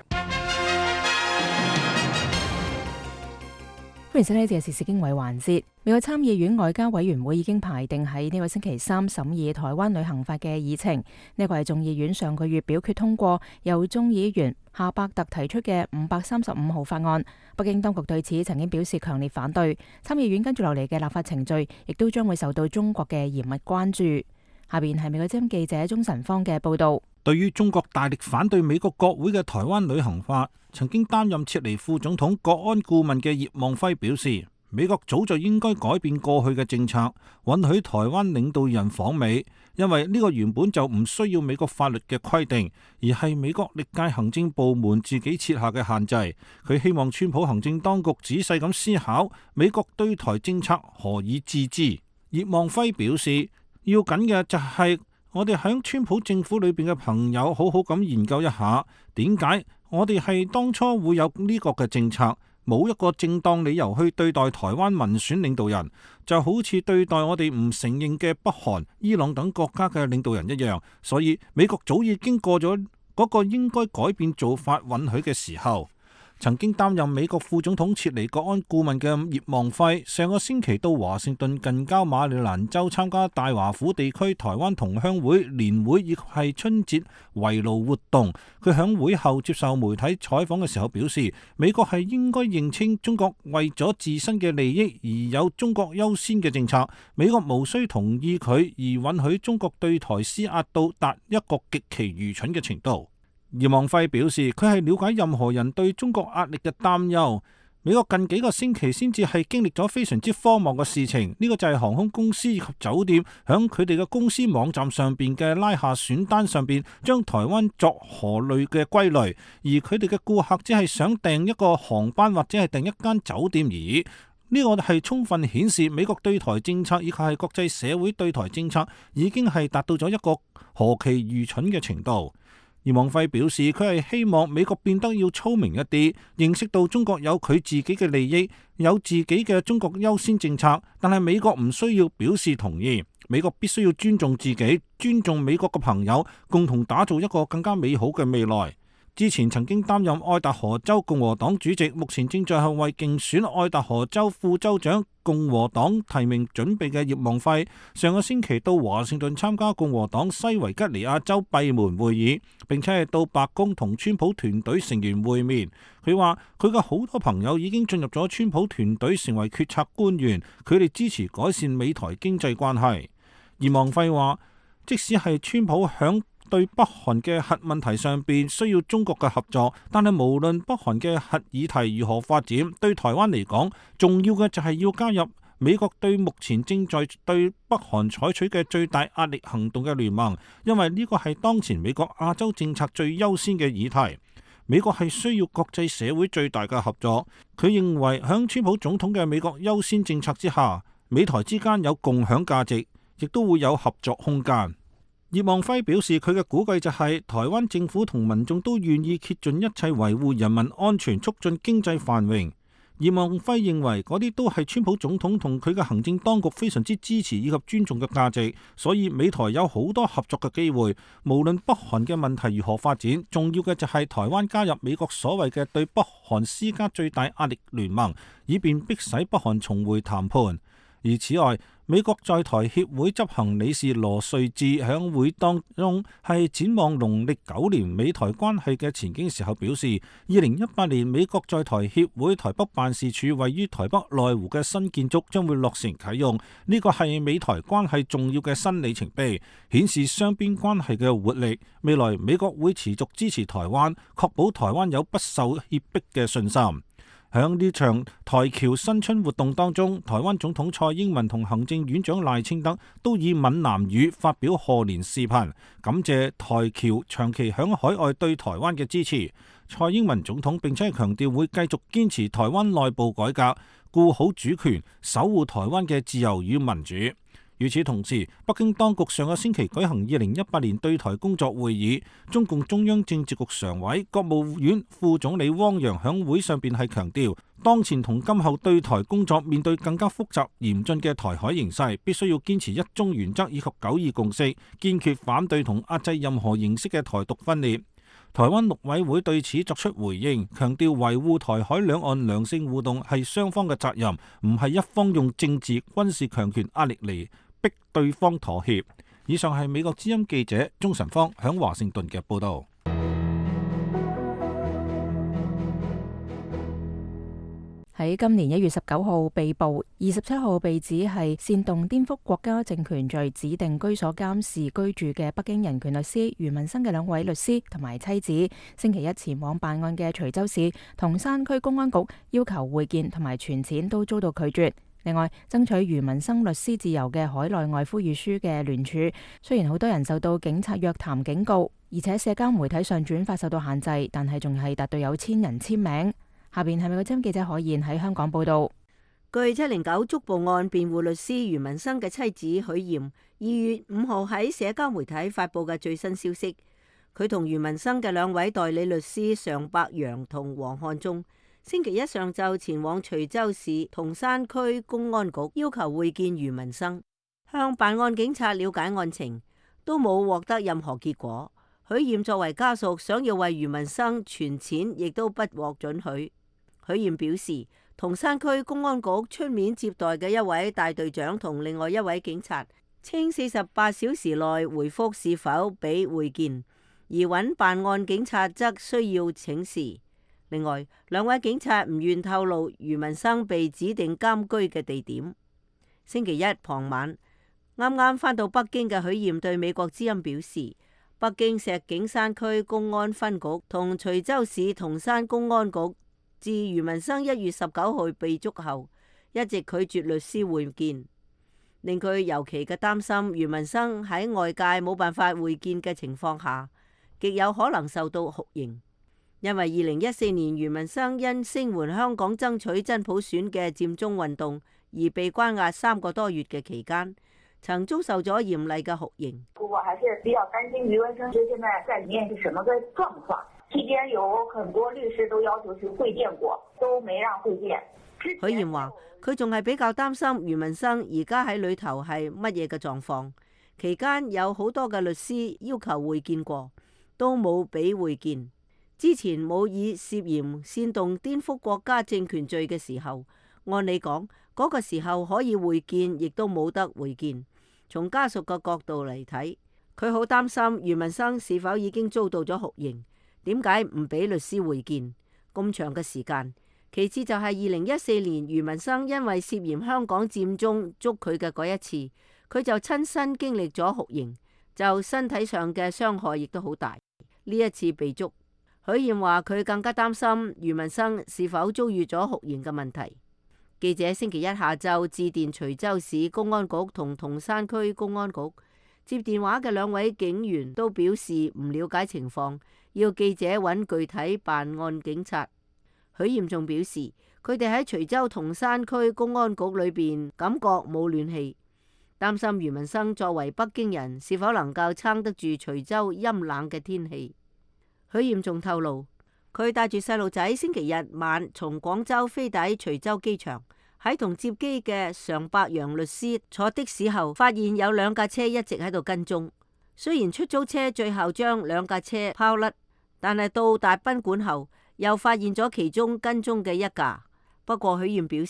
歡迎收睇呢節時事經緯環節。美國參議院外交委員會已經排定喺呢個星期三審議台灣旅行法嘅議程。呢個係眾議院上個月表決通過，由眾議員夏伯特提出嘅五百三十五號法案。北京當局對此曾經表示強烈反對。參議院跟住落嚟嘅立法程序，亦都將會受到中國嘅嚴密關注。下邊係美國之音記者鍾晨芳嘅報道。 對於中國大力反對美國國會嘅台灣旅行法，曾經擔任撤離副總統國安顧問嘅葉望輝表示，美國早就應該改變過去嘅政策，允許台灣領導人訪美，因為呢個原本就唔需要美國法律嘅規定，而係美國歷屆行政部門自己設下嘅限制。佢希望川普行政當局仔細咁思考美國對台政策何以置之。葉望輝表示，要緊嘅就係我哋喺川普政府裏邊嘅朋友好好咁研究一下，點解我哋係當初會有呢個嘅政策，冇一個正當理由去對待台灣民選領導人，就好似對待我哋唔承認嘅北韓、伊朗等國家嘅領導人一樣。所以美國早已經過咗嗰個應該改變做法允許嘅時候。曾經擔任美國副總統撤離國安顧問嘅葉望輝，上個星期到華盛頓近郊馬里蘭州參加大華府地區台灣同鄉會年會，亦係春節圍爐活動。佢響會後接受媒體採訪嘅時候表示，美國係應該認清中國為咗自身嘅利益而有中國優先嘅政策，美國無需同意佢而允許中國對台施壓到達一個極其愚蠢嘅程度。葉望輝表示，佢係了解任何人對中國壓力嘅擔憂。美國近幾個星期先至係經歷咗非常之荒謬嘅事情，呢個就係航空公司以及酒店響佢哋嘅公司網站上邊嘅拉下選單上邊，將台灣作何類嘅歸類，而佢哋嘅顧客只係想訂一個航班或者係訂一間酒店而已。呢個係充分顯示美國對台政策以及係國際社會對台政策已經係達到咗一個何其愚蠢嘅程度。葉望輝表示，佢係希望美國變得要聰明一啲，認識到中國有佢自己嘅利益，有自己嘅中國優先政策，但係美國唔需要表示同意，美國必須要尊重自己，尊重美國嘅朋友，共同打造一個更加美好嘅未來。之前曾經擔任愛達荷州共和黨主席，目前正在係為競選愛達荷州副州長共和黨提名準備嘅葉望輝，上個星期到華盛頓參加共和黨西維吉尼亞州閉門會議，並且係到白宮同川普團隊成員會面。佢話佢嘅好多朋友已經進入咗川普團隊成為決策官員，佢哋支持改善美台經濟關係。葉望輝話，即使係川普響對北韓嘅核問題上邊需要中國嘅合作，但係無論北韓嘅核議題如何發展，對台灣嚟講，重要嘅就係要加入美國對目前正在對北韓採取嘅最大壓力行動嘅聯盟，因為呢個係當前美國亞洲政策最優先嘅議題。美國係需要國際社會最大嘅合作。佢認為響川普總統嘅美國優先政策之下，美台之間有共享價值，亦都會有合作空間。葉望輝表示，佢嘅估計就係台灣政府同民眾都願意竭盡一切維護人民安全，促進經濟繁榮。葉望輝認為嗰啲都係川普總統同佢嘅行政當局非常之支持以及尊重嘅價值，所以美台有好多合作嘅機會。無論北韓嘅問題如何發展，重要嘅就係台灣加入美國所謂嘅對北韓施加最大壓力聯盟，以便迫使北韓重回談判。而此外， 美國在台協會執行理事羅瑞智響會當中係展望農曆九年美台關係嘅前景時候表示，二零一八年美國在台協會台北辦事處位於台北內湖嘅新建築將會落成啟用，呢個係美台關係重要嘅新里程碑，顯示雙邊關係嘅活力。未來美國會持續支持台灣，確保台灣有不受脅迫嘅信心。響呢場台僑新春活動當中，台灣總統蔡英文同行政院長賴清德都以閩南語發表賀年視頻，感謝台僑長期響海外對台灣嘅支持。蔡英文總統並且強調會繼續堅持台灣內部改革，顧好主權，守護台灣嘅自由與民主。與此同時，北京當局上個星期舉行二零一八年對台工作會議，中共中央政治局常委、國務院副總理汪洋響會上便係強調，當前同今後對台工作面對更加複雜嚴峻嘅台海形勢，必須要堅持一中原則以及九二共識，堅決反對同壓制任何形式嘅台獨分裂。台灣陸委會對此作出回應，強調維護台海兩岸良性互動係雙方嘅責任，唔係一方用政治軍事強權壓力嚟逼對方妥協。以上係美國之音記者鍾晨芳響華盛頓嘅報道。 喺今年一月十九號被捕，二十七號被指係煽動顛覆國家政權罪指定居所監視居住嘅北京人權律師余文生嘅兩位律師同埋妻子，星期一前往辦案嘅徐州市同山區公安局要求會見同埋存錢都遭到拒絕。另外，爭取余文生律師自由嘅海內外呼籲書嘅聯署，雖然好多人受到警察約談警告，而且社交媒體上轉發受到限制，但係仲係達到有千人簽名。下邊係美國之音記者可燕喺香港報道。 據七零九觸捕案辯護律師余文生嘅妻子許艷二月五號喺社交媒體發布嘅最新消息，佢同余文生嘅兩位代理律師常伯陽同黃漢忠星期一上晝前往徐州市同山區公安局要求會見余文生，向辦案警察了解案情，都冇獲得任何結果。許艷作為家屬想要為余文生存錢，亦都不獲准許。許艷表示，同山區公安局出面接待嘅一位大隊長同另外一位警察，稱四十八小時內回覆是否俾會見，而揾辦案警察則需要請示。另外，兩位警察唔願透露余文生被指定監居嘅地點。星期一傍晚，啱啱返到北京嘅許艷對美國之音表示，北京石景山區公安分局同徐州市同山公安局自余文生一月十九號被捉後，一直拒絕律師會見，令佢尤其嘅擔心余文生喺外界冇辦法會見嘅情況下，極有可能受到酷刑。因為二零一四年余文生因聲援香港爭取真普選嘅佔中運動而被關押三個多月嘅期間，曾遭受咗嚴厲嘅酷刑。 我還是比較擔心余文生現在在裡面是什麼個狀況。期間有很多律師都要求去會見過，都沒讓會見。 許艷話佢仲係比較擔心余文生而家喺裏頭係乜嘢嘅狀況。期間有好多嘅律師要求會見過，都冇俾會見。之前冇以涉嫌煽動顛覆國家政權罪嘅時候，按理講嗰個時候可以會見，亦都冇得會見。從家屬嘅角度嚟睇，佢好擔心余文生是否已經遭到咗酷刑。點解唔俾律師會見咁長嘅時間？其次就係二零一四年余文生因為涉嫌香港佔中捉佢嘅嗰一次，佢就親身經歷咗酷刑，就身體上嘅傷害亦都好大。呢一次被捉，許艷話佢更加擔心余文生是否遭遇咗酷刑嘅問題。記者星期一下晝致電徐州市公安局同同山區公安局，接電話嘅兩位警員都表示唔了解情況，要記者揾具體辦案警察。許艷仲表示，佢哋喺徐州同山區公安局裏邊感覺冇暖氣，擔心余文生作為北京人是否能夠撐得住徐州陰冷嘅天氣。許艷仲透露，佢帶住細路仔星期日晚從廣州飛抵徐州機場，喺同接機嘅常伯陽律師坐的士後，發現有兩架車一直喺度跟蹤。雖然出租車最後將兩架車拋甩，但係到達賓館後，又發現咗其中跟蹤嘅一架。不過許艷表示，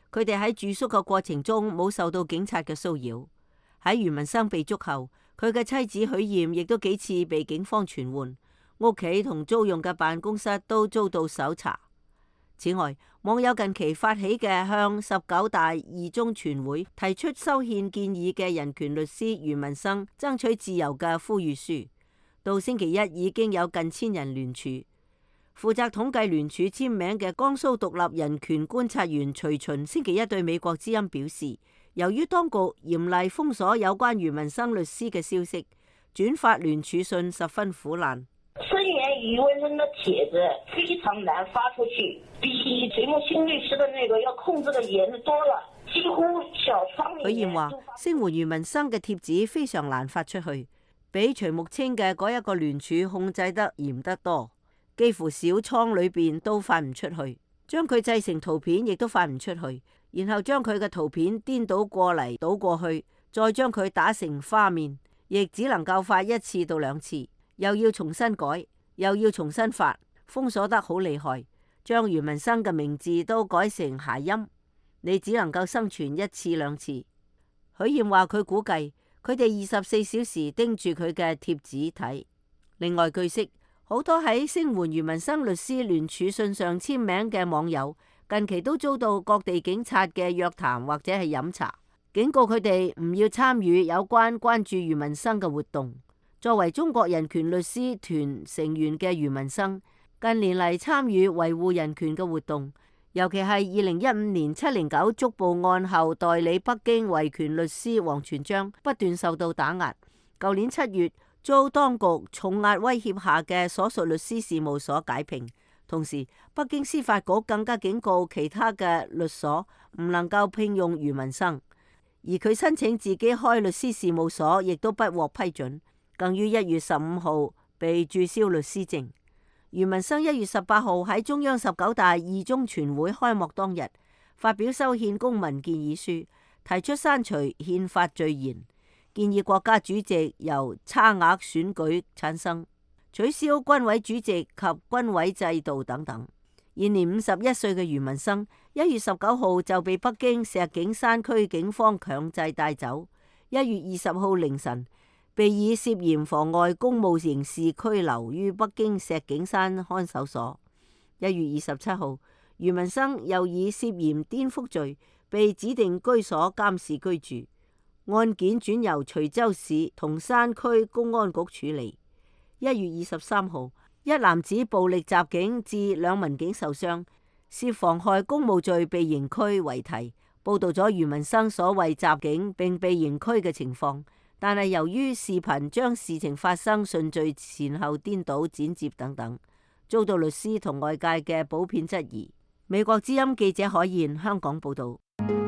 佢哋喺住宿嘅過程中冇受到警察嘅騷擾。喺余文生被捉後，佢嘅妻子許艷亦都幾次被警方傳喚，屋企同租用嘅辦公室都遭到搜查。此外，網友近期發起嘅向十九大二中全會提出修憲建議嘅人權律師余文生爭取自由嘅呼籲書，到星期一已經有近千人聯署。負責統計聯署簽名嘅江蘇獨立人權觀察員徐循星期一對美國之音表示，由於當局嚴厲封鎖有關余文生律師嘅消息，轉發聯署信十分苦難。 聲援余文生的帖子非常難發出去，比徐木星律師的那個要控制的嚴多了，幾乎小窗裏面。 許艷話，聲援余文生嘅帖子非常難發出去，比徐木清嘅嗰一個聯署控制得嚴得多，幾乎小倉裏邊都發唔出去，將佢製成圖片亦都發唔出去，然後將佢嘅圖片顛倒過嚟倒過去，再將佢打成花面，亦只能夠發一次到兩次。又要重新改，又要重新發，封鎖得好厲害，將余文生嘅名字都改成諧音，你只能夠生存一次兩次。許艷話佢估計佢哋二十四小時盯住佢嘅貼紙睇。另外據悉，好多喺聲援余文生律師聯署信上簽名嘅網友，近期都遭到各地警察嘅約談或者係飲茶，警告佢哋唔要參與有關關注余文生嘅活動。作為中國人權律師團成員嘅余文生，近年嚟參與維護人權嘅活動，尤其係二零一五年七零九捉捕案後，代理北京維權律師王全璋不斷受到打壓。舊年七月遭當局重壓威脅下嘅所屬律師事務所解聘，同時北京司法局更加警告其他嘅律所唔能夠聘用余文生，而佢申請自己開律師事務所亦都不獲批准。更於一月十五號被註銷律師證。余文生一月十八號喺中央十九大二中全會開幕當日發表修憲公民建議書，提出刪除憲法序言，建議國家主席由差額選舉產生，取消軍委主席及軍委制度等等。現年五十一歲嘅余文生一月十九號就被北京石景山區警方強制帶走，一月二十號凌晨被以涉嫌妨礙公務刑事拘留於北京石景山看守所。一月二十七號，余文生又以涉嫌顛覆罪被指定居所監視居住，案件轉由徐州市同山區公安局處理。一月二十三號，一男子暴力襲警致兩民警受傷，涉妨害公務罪被刑拘為題，報道咗余文生所謂襲警並被刑拘嘅情況。但係由於視頻將事情發生順序前後顛倒剪接等等，遭到律師同外界嘅普遍質疑。美國之音記者海燕香港報道。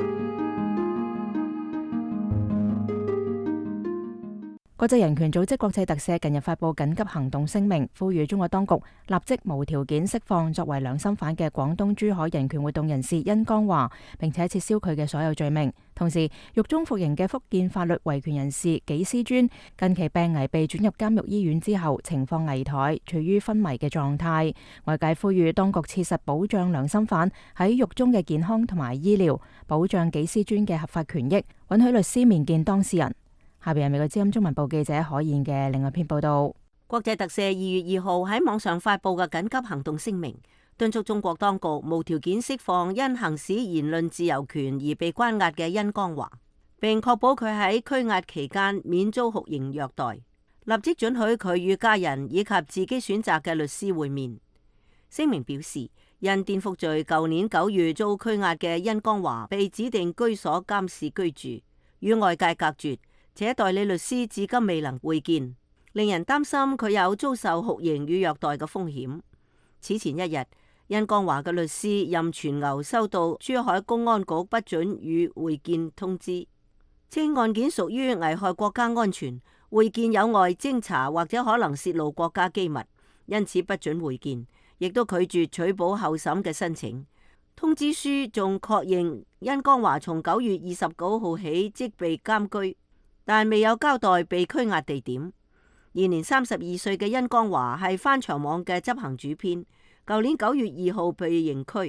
國際人權組織國際特赦近日發布緊急行動聲明，呼籲中國當局立即無條件釋放作為兩審犯嘅廣東珠海人權活動人士殷江華，並且撤銷佢嘅所有罪名。同時，獄中服刑嘅福建法律維權人士紀思尊近期病危被轉入監獄醫院之後，情況危殆，處於昏迷嘅狀態。外界呼籲當局切實保障兩審犯喺獄中嘅健康同埋醫療，保障紀思尊嘅合法權益，允許律師面見當事人。下邊係美國之音中文部記者海燕嘅另外一篇報道。 國際特赦二月二號喺網上發布嘅緊急行動聲明，敦促中國當局無條件釋放因行使言論自由權而被關押嘅殷江華，並確保佢喺拘押期間免遭酷刑虐待，立即准許佢與家人以及自己選擇嘅律師會面。聲明表示，因顛覆罪舊年九月遭拘押嘅殷江華被指定居所監視居住，與外界隔絕，且代理律師至今未能會見，令人擔心佢有遭受酷刑與虐待嘅風險。此前一日，殷江華嘅律師任全牛收到珠海公安局不准予會見通知，稱案件屬於危害國家安全，會見有礙偵查或者可能泄露國家機密，因此不准會見，亦都拒絕取保候審嘅申請。通知書仲確認殷江華從九月二十九號起即被監居，但未有交代被拘押地點。現年三十二歲嘅殷江華係翻牆網嘅執行主編，舊年九月二號被刑拘。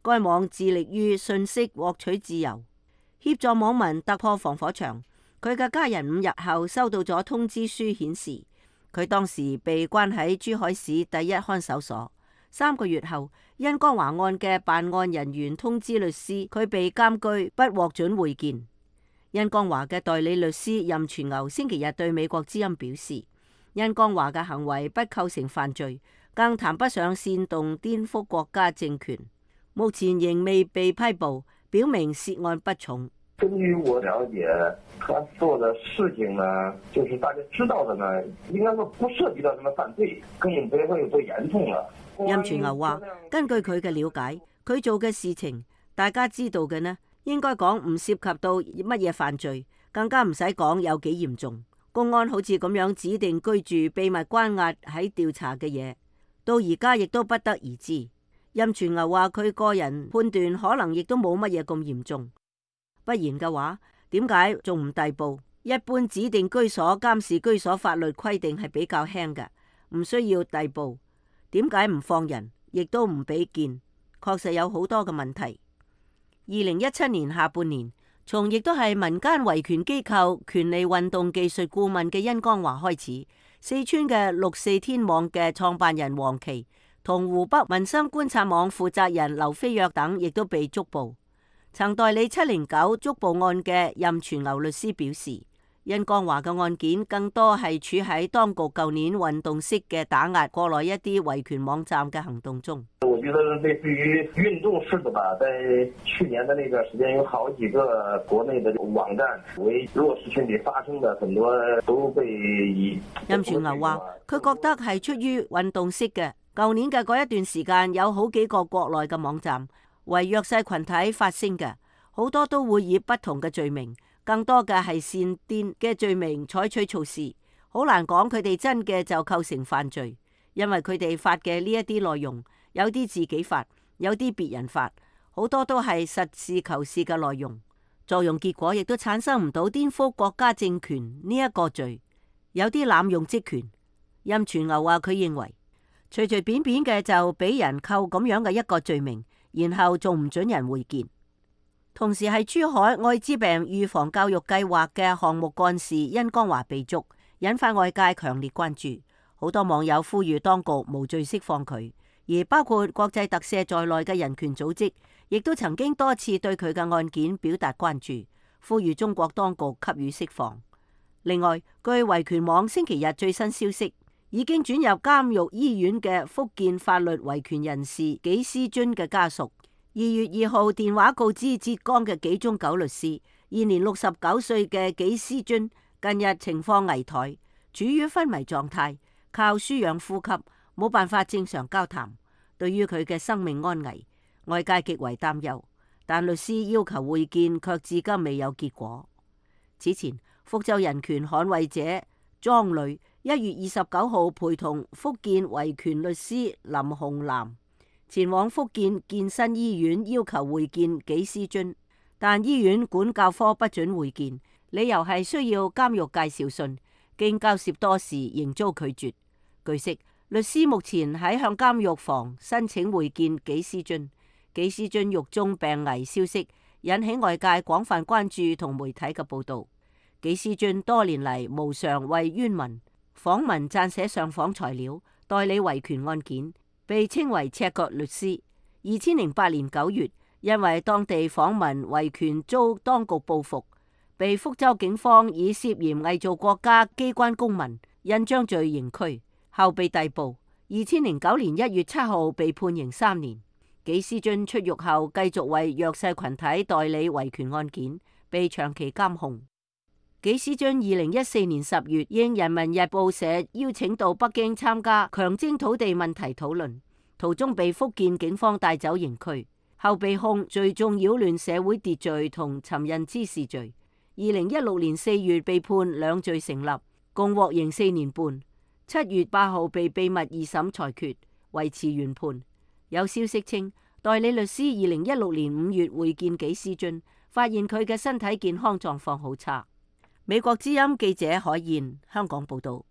該網致力於信息獲取自由，協助網民突破防火牆。佢嘅家人五日後收到咗通知書，顯示佢當時被關喺珠海市第一看守所。三個月後，殷江華案嘅辦案人員通知律師，佢被監居，不獲准會見。殷江華嘅代理律師任全牛星期日對美國之音表示，殷江華嘅行為不構成犯罪，更談不上煽動顛覆國家政權，目前仍未被批捕，表明涉案不重。 根據我了解，他做的事情呢，就是大家知道的呢，應該說不涉及到什麼犯罪，更唔會會不嚴重了。 任全牛話，根據佢嘅了解，佢做嘅事情，大家知道嘅呢，應該講唔涉及到乜嘢犯罪，更加唔使講有幾嚴重。公安好似咁樣指定居住、秘密關押喺調查嘅嘢，到而家亦都不得而知。任全牛話，佢個人判斷可能亦都冇乜嘢咁嚴重。不然嘅話，點解仲唔逮捕？一般指定居所監視居所法律規定係比較輕嘅，唔需要逮捕。點解唔放人，亦都唔俾見？確實有好多嘅問題。二零一七年下半年，從亦都係民間維權機構權利運動技術顧問嘅殷江華開始，四川嘅六四天網嘅創辦人黃琦同湖北民生觀察網負責人劉飛躍等亦都被捉捕。曾代理七零九捉捕案嘅任全牛律師表示，殷江華嘅案件更多係處喺當局舊年運動式嘅打壓國內一啲維權網站嘅行動中。 我覺得類似於運動式的吧，在去年的那段時間，有好幾個國內的網站為弱勢群體發聲的，很多都被以。 任全牛話，佢覺得係出於運動式嘅。舊年嘅嗰一段時間，有好幾個國內嘅網站為弱勢群體發聲嘅，好多都會以不同嘅罪名，更多嘅係煽顛嘅罪名採取措施，好難講佢哋真嘅就構成犯罪，因為佢哋發嘅呢一啲內容，有啲自己發，有啲別人發，好多都係實事求是嘅內容，作用結果亦都產生唔到顛覆國家政權呢一個罪，有啲濫用職權。任全牛話佢認為，隨隨便便嘅就俾人扣咁樣嘅一個罪名，然後仲唔准人會見。同時係珠海愛滋病預防教育計劃嘅項目幹事殷江華被捉，引發外界強烈關注。好多網友呼籲當局無罪釋放佢，而包括國際特赦在內嘅人權組織，亦都曾經多次對佢嘅案件表達關注，呼籲中國當局給予釋放。另外，據維權網星期日最新消息，已經轉入監獄醫院嘅福建法律維權人士紀思尊嘅家屬，二月二號電話告知浙江嘅紀中九律師，現年六十九歲嘅紀思尊近日情況危殆，處於昏迷狀態，靠輸氧呼吸，冇辦法正常交談。對於佢嘅生命安危，外界極為擔憂，但律師要求會見卻至今未有結果。此前，福州人權捍衛者莊磊一月二十九號陪同福建維權律師林洪南前往福建建新醫院要求會見紀思尊，但醫院管教科不准會見，理由係需要監獄介紹信，經交涉多時仍遭拒絕。據悉，律師目前喺向監獄房申請會見紀思尊。紀思尊獄中病危消息引起外界廣泛關注同媒體嘅報道。紀思尊多年嚟無償為冤民訪問撰寫上訪材料，代理維權案件，被稱為赤腳律師。二千零八年九月，因為當地訪問維權遭當局報復，被福州警方以涉嫌偽造國家機關公文印章罪刑拘，後被逮捕。二千零九年一月七號被判刑三年。紀思尊出獄後繼續為弱勢群體代理維權案件，被長期監控。紀思尊二零一四年十月應人民日報社邀請到北京參加強徵土地問題討論，途中被福建警方帶走刑拘，後被控聚眾擾亂社會秩序同尋釁滋事罪。二零一六年四月被判兩罪成立，共獲刑四年半。七月八號被秘密二審裁決，維持原判。有消息稱，代理律師二零一六年五月會見紀思尊，發現佢嘅身體健康狀況好差。美國之音記者海燕香港報道。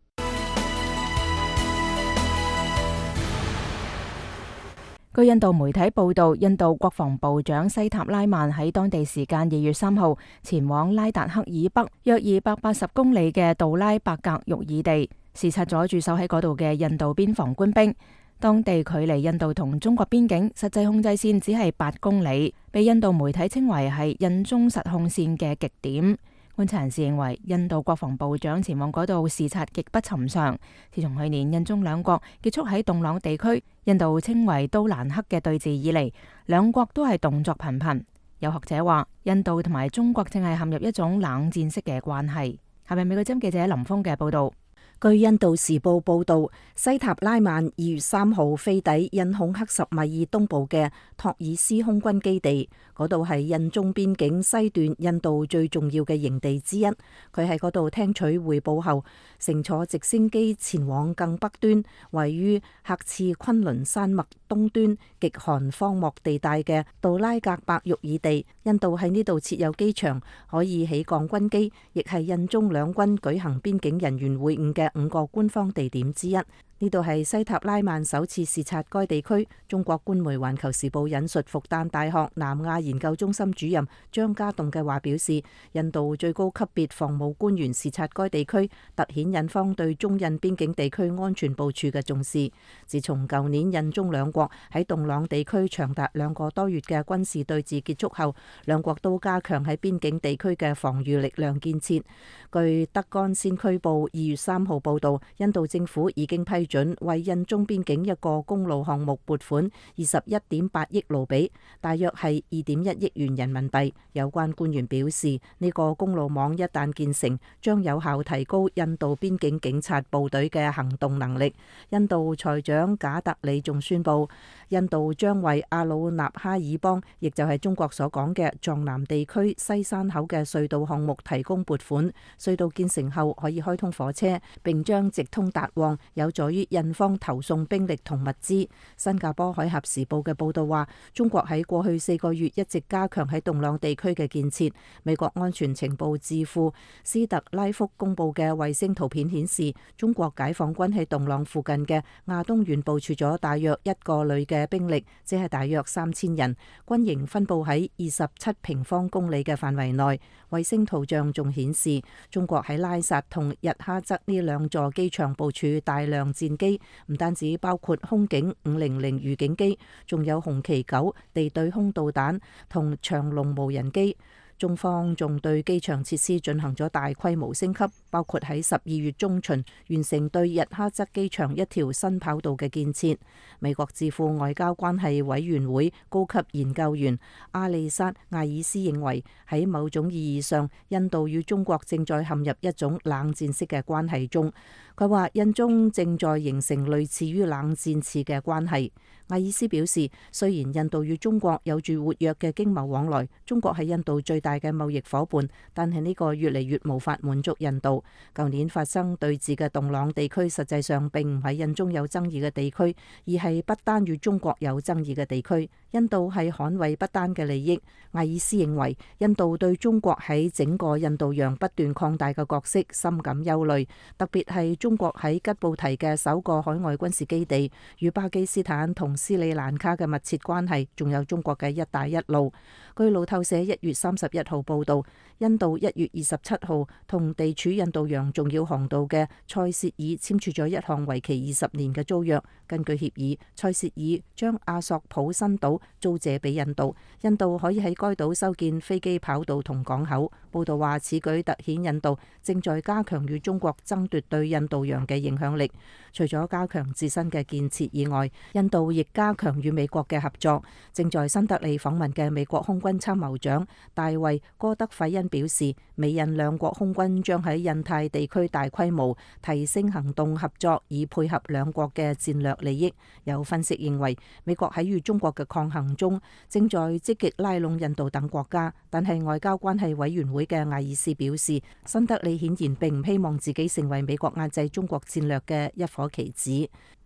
據印度媒體報道，印度國防部長西塔拉曼喺當地時間二月三號前往拉達克以北約二百八十公里嘅杜拉伯格育爾地，視察咗駐守喺嗰度嘅印度邊防官兵。當地距離印度同中國邊境實際控制線只係八公里，被印度媒體稱為係印中實控線嘅極點。觀察人士認為，印度國防部長前往嗰度視察極不尋常。自從去年印中兩國結束喺洞朗地區，印度稱為都蘭克嘅對峙以嚟，兩國都係動作頻頻。有學者話，印度同埋中國正係陷入一種冷戰式嘅關係。係咪美國之音記者林峰嘅報道？ 據印度時報報導，西塔拉曼二月三號飛抵印孔克什米爾東部嘅托爾斯空軍基地，嗰度係印中邊境西段印度最重要嘅營地之一。佢喺嗰度聽取彙報後，乘坐直升機前往更北端，位於喀刺昆崙山脈東端極寒荒漠地帶嘅杜拉格伯育爾地。印度喺呢度設有機場，可以起降軍機，亦係印中兩軍舉行邊境人員會晤嘅五個官方地點之一。呢度係西塔拉曼首次視察該地區。中國官媒《環球時報》引述復旦大學南亞研究中心主任張家棟嘅話表示，印度最高級別防務官員視察該地區，凸顯印方對中印邊境地區安全部署嘅重視。自從舊年印中兩國喺洞朗地區長達兩個多月嘅軍事對峙結束後，兩國都加強喺邊境地區嘅防禦力量建設。據德干先驅報二月三號報導，印度政府已經批准為印中邊境一個公路項目撥款二十一點八億盧比，大約係二點一億元人民幣。有關官員表示，呢個公路網一旦建成，將有效提高印度邊境警察部隊嘅行動能力。印度財長賈特里仲宣布，印度將為阿魯納哈爾邦，亦就係中國所講嘅藏南地區西山口嘅隧道項目提供撥款。隧道建成後可以開通火車，並將直通達旺，有助於印方投送兵力同物資。新加坡海峽時報嘅報道話，中國喺過去四個月一直加強喺洞朗地區嘅建設。美國安全情報智庫斯特拉福公佈嘅衛星圖片顯示，中國解放軍喺洞朗附近嘅亞東縣部署咗大約一個旅嘅兵力，即係大約三千人，軍營分佈喺二十七平方公里嘅範圍內。衛星圖像仲顯示，中國喺拉薩同日哈則呢兩座機場部署大量戰機，唔單止包括空警五零零預警機，仲有紅旗九地對空導彈同長龍無人機。中方仲對機場設施進行咗大規模升級，包括喺十二月中旬完成對日哈則機場一條新跑道嘅建設。美國智庫外交關係委員會高級研究員阿利薩艾爾斯認為，喺某種意義上，印度與中國正在陷入一種冷戰式嘅關係中。佢話印中正在形成類似於冷戰似嘅關係。艾爾斯表示，雖然印度與中國有住活躍嘅經貿往來，中國係印度最大嘅貿易夥伴，但係呢個越嚟越無法滿足印度。舊年發生對峙嘅洞朗地區，實際上並唔係印中有爭議嘅地區，而係不丹與中國有爭議嘅地區。印度係捍衛不丹嘅利益。艾爾斯認為，印度對中國喺整個印度洋不斷擴大嘅角色深感憂慮，特別係中國喺吉布提嘅首個海外軍事基地，與巴基斯坦同斯里蘭卡嘅密切關係，仲有中國嘅一帶一路。據路透社一月三十一號報導，印度一月二十七號同地處印度洋重要航道嘅塞舌爾簽署咗一項為期二十年嘅租約。根據協議，塞舌爾將阿索普新島租借俾印度，印度可以喺該島修建飛機跑道同港口。報導話，此舉突顯印度正在加強與中國爭奪對印度洋嘅影響力。除咗加強自身嘅建設以外，印度亦加強與美國嘅合作。正在新德里訪問嘅美國空軍參謀長大衛戈德費恩表示，美印兩國空軍將喺印太地區大規模提升行動合作，以配合兩國嘅戰略利益。有分析認為，美國喺與中國嘅抗衡中，正在積極拉攏印度等國家。但係外交關係委員會嘅艾爾斯表示，新德里顯然並唔希望自己成為美國壓制中國戰略嘅一顆棋子。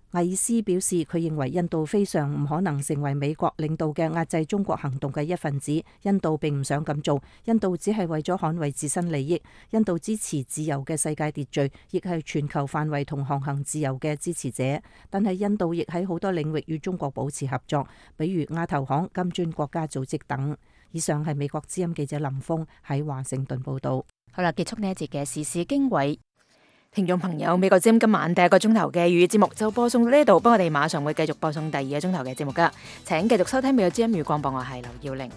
艾爾斯表示，佢認為印度非常唔可能成為美國領導嘅壓制中國行動嘅一份子。印度並唔想咁做，印度只係為咗捍衛自身利益。印度支持自由嘅世界秩序，亦係全球範圍同航行自由嘅支持者。但係印度亦喺好多領域與中國保持合作，比如亞投行、金磚國家組織等。以上係美國之音記者林峰喺華盛頓報道。 好啦，結束呢一節嘅時事經緯。聽眾朋友，美國之音今晚第一個鐘頭嘅粵語節目就播送到呢度，不過我哋馬上會繼續播送第二個鐘頭嘅節目噶，請繼續收聽美國之音粵語廣播，我係劉耀玲。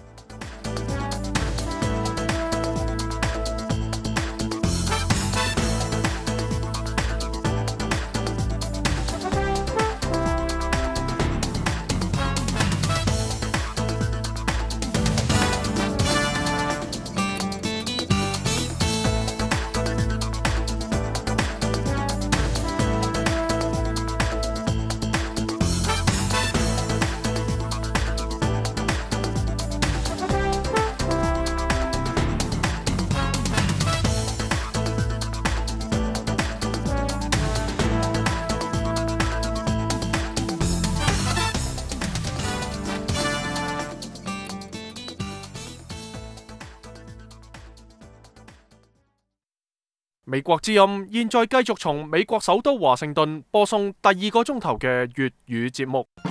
美國之音現在繼續從美國首都華盛頓播送第二個鐘頭嘅粵語節目。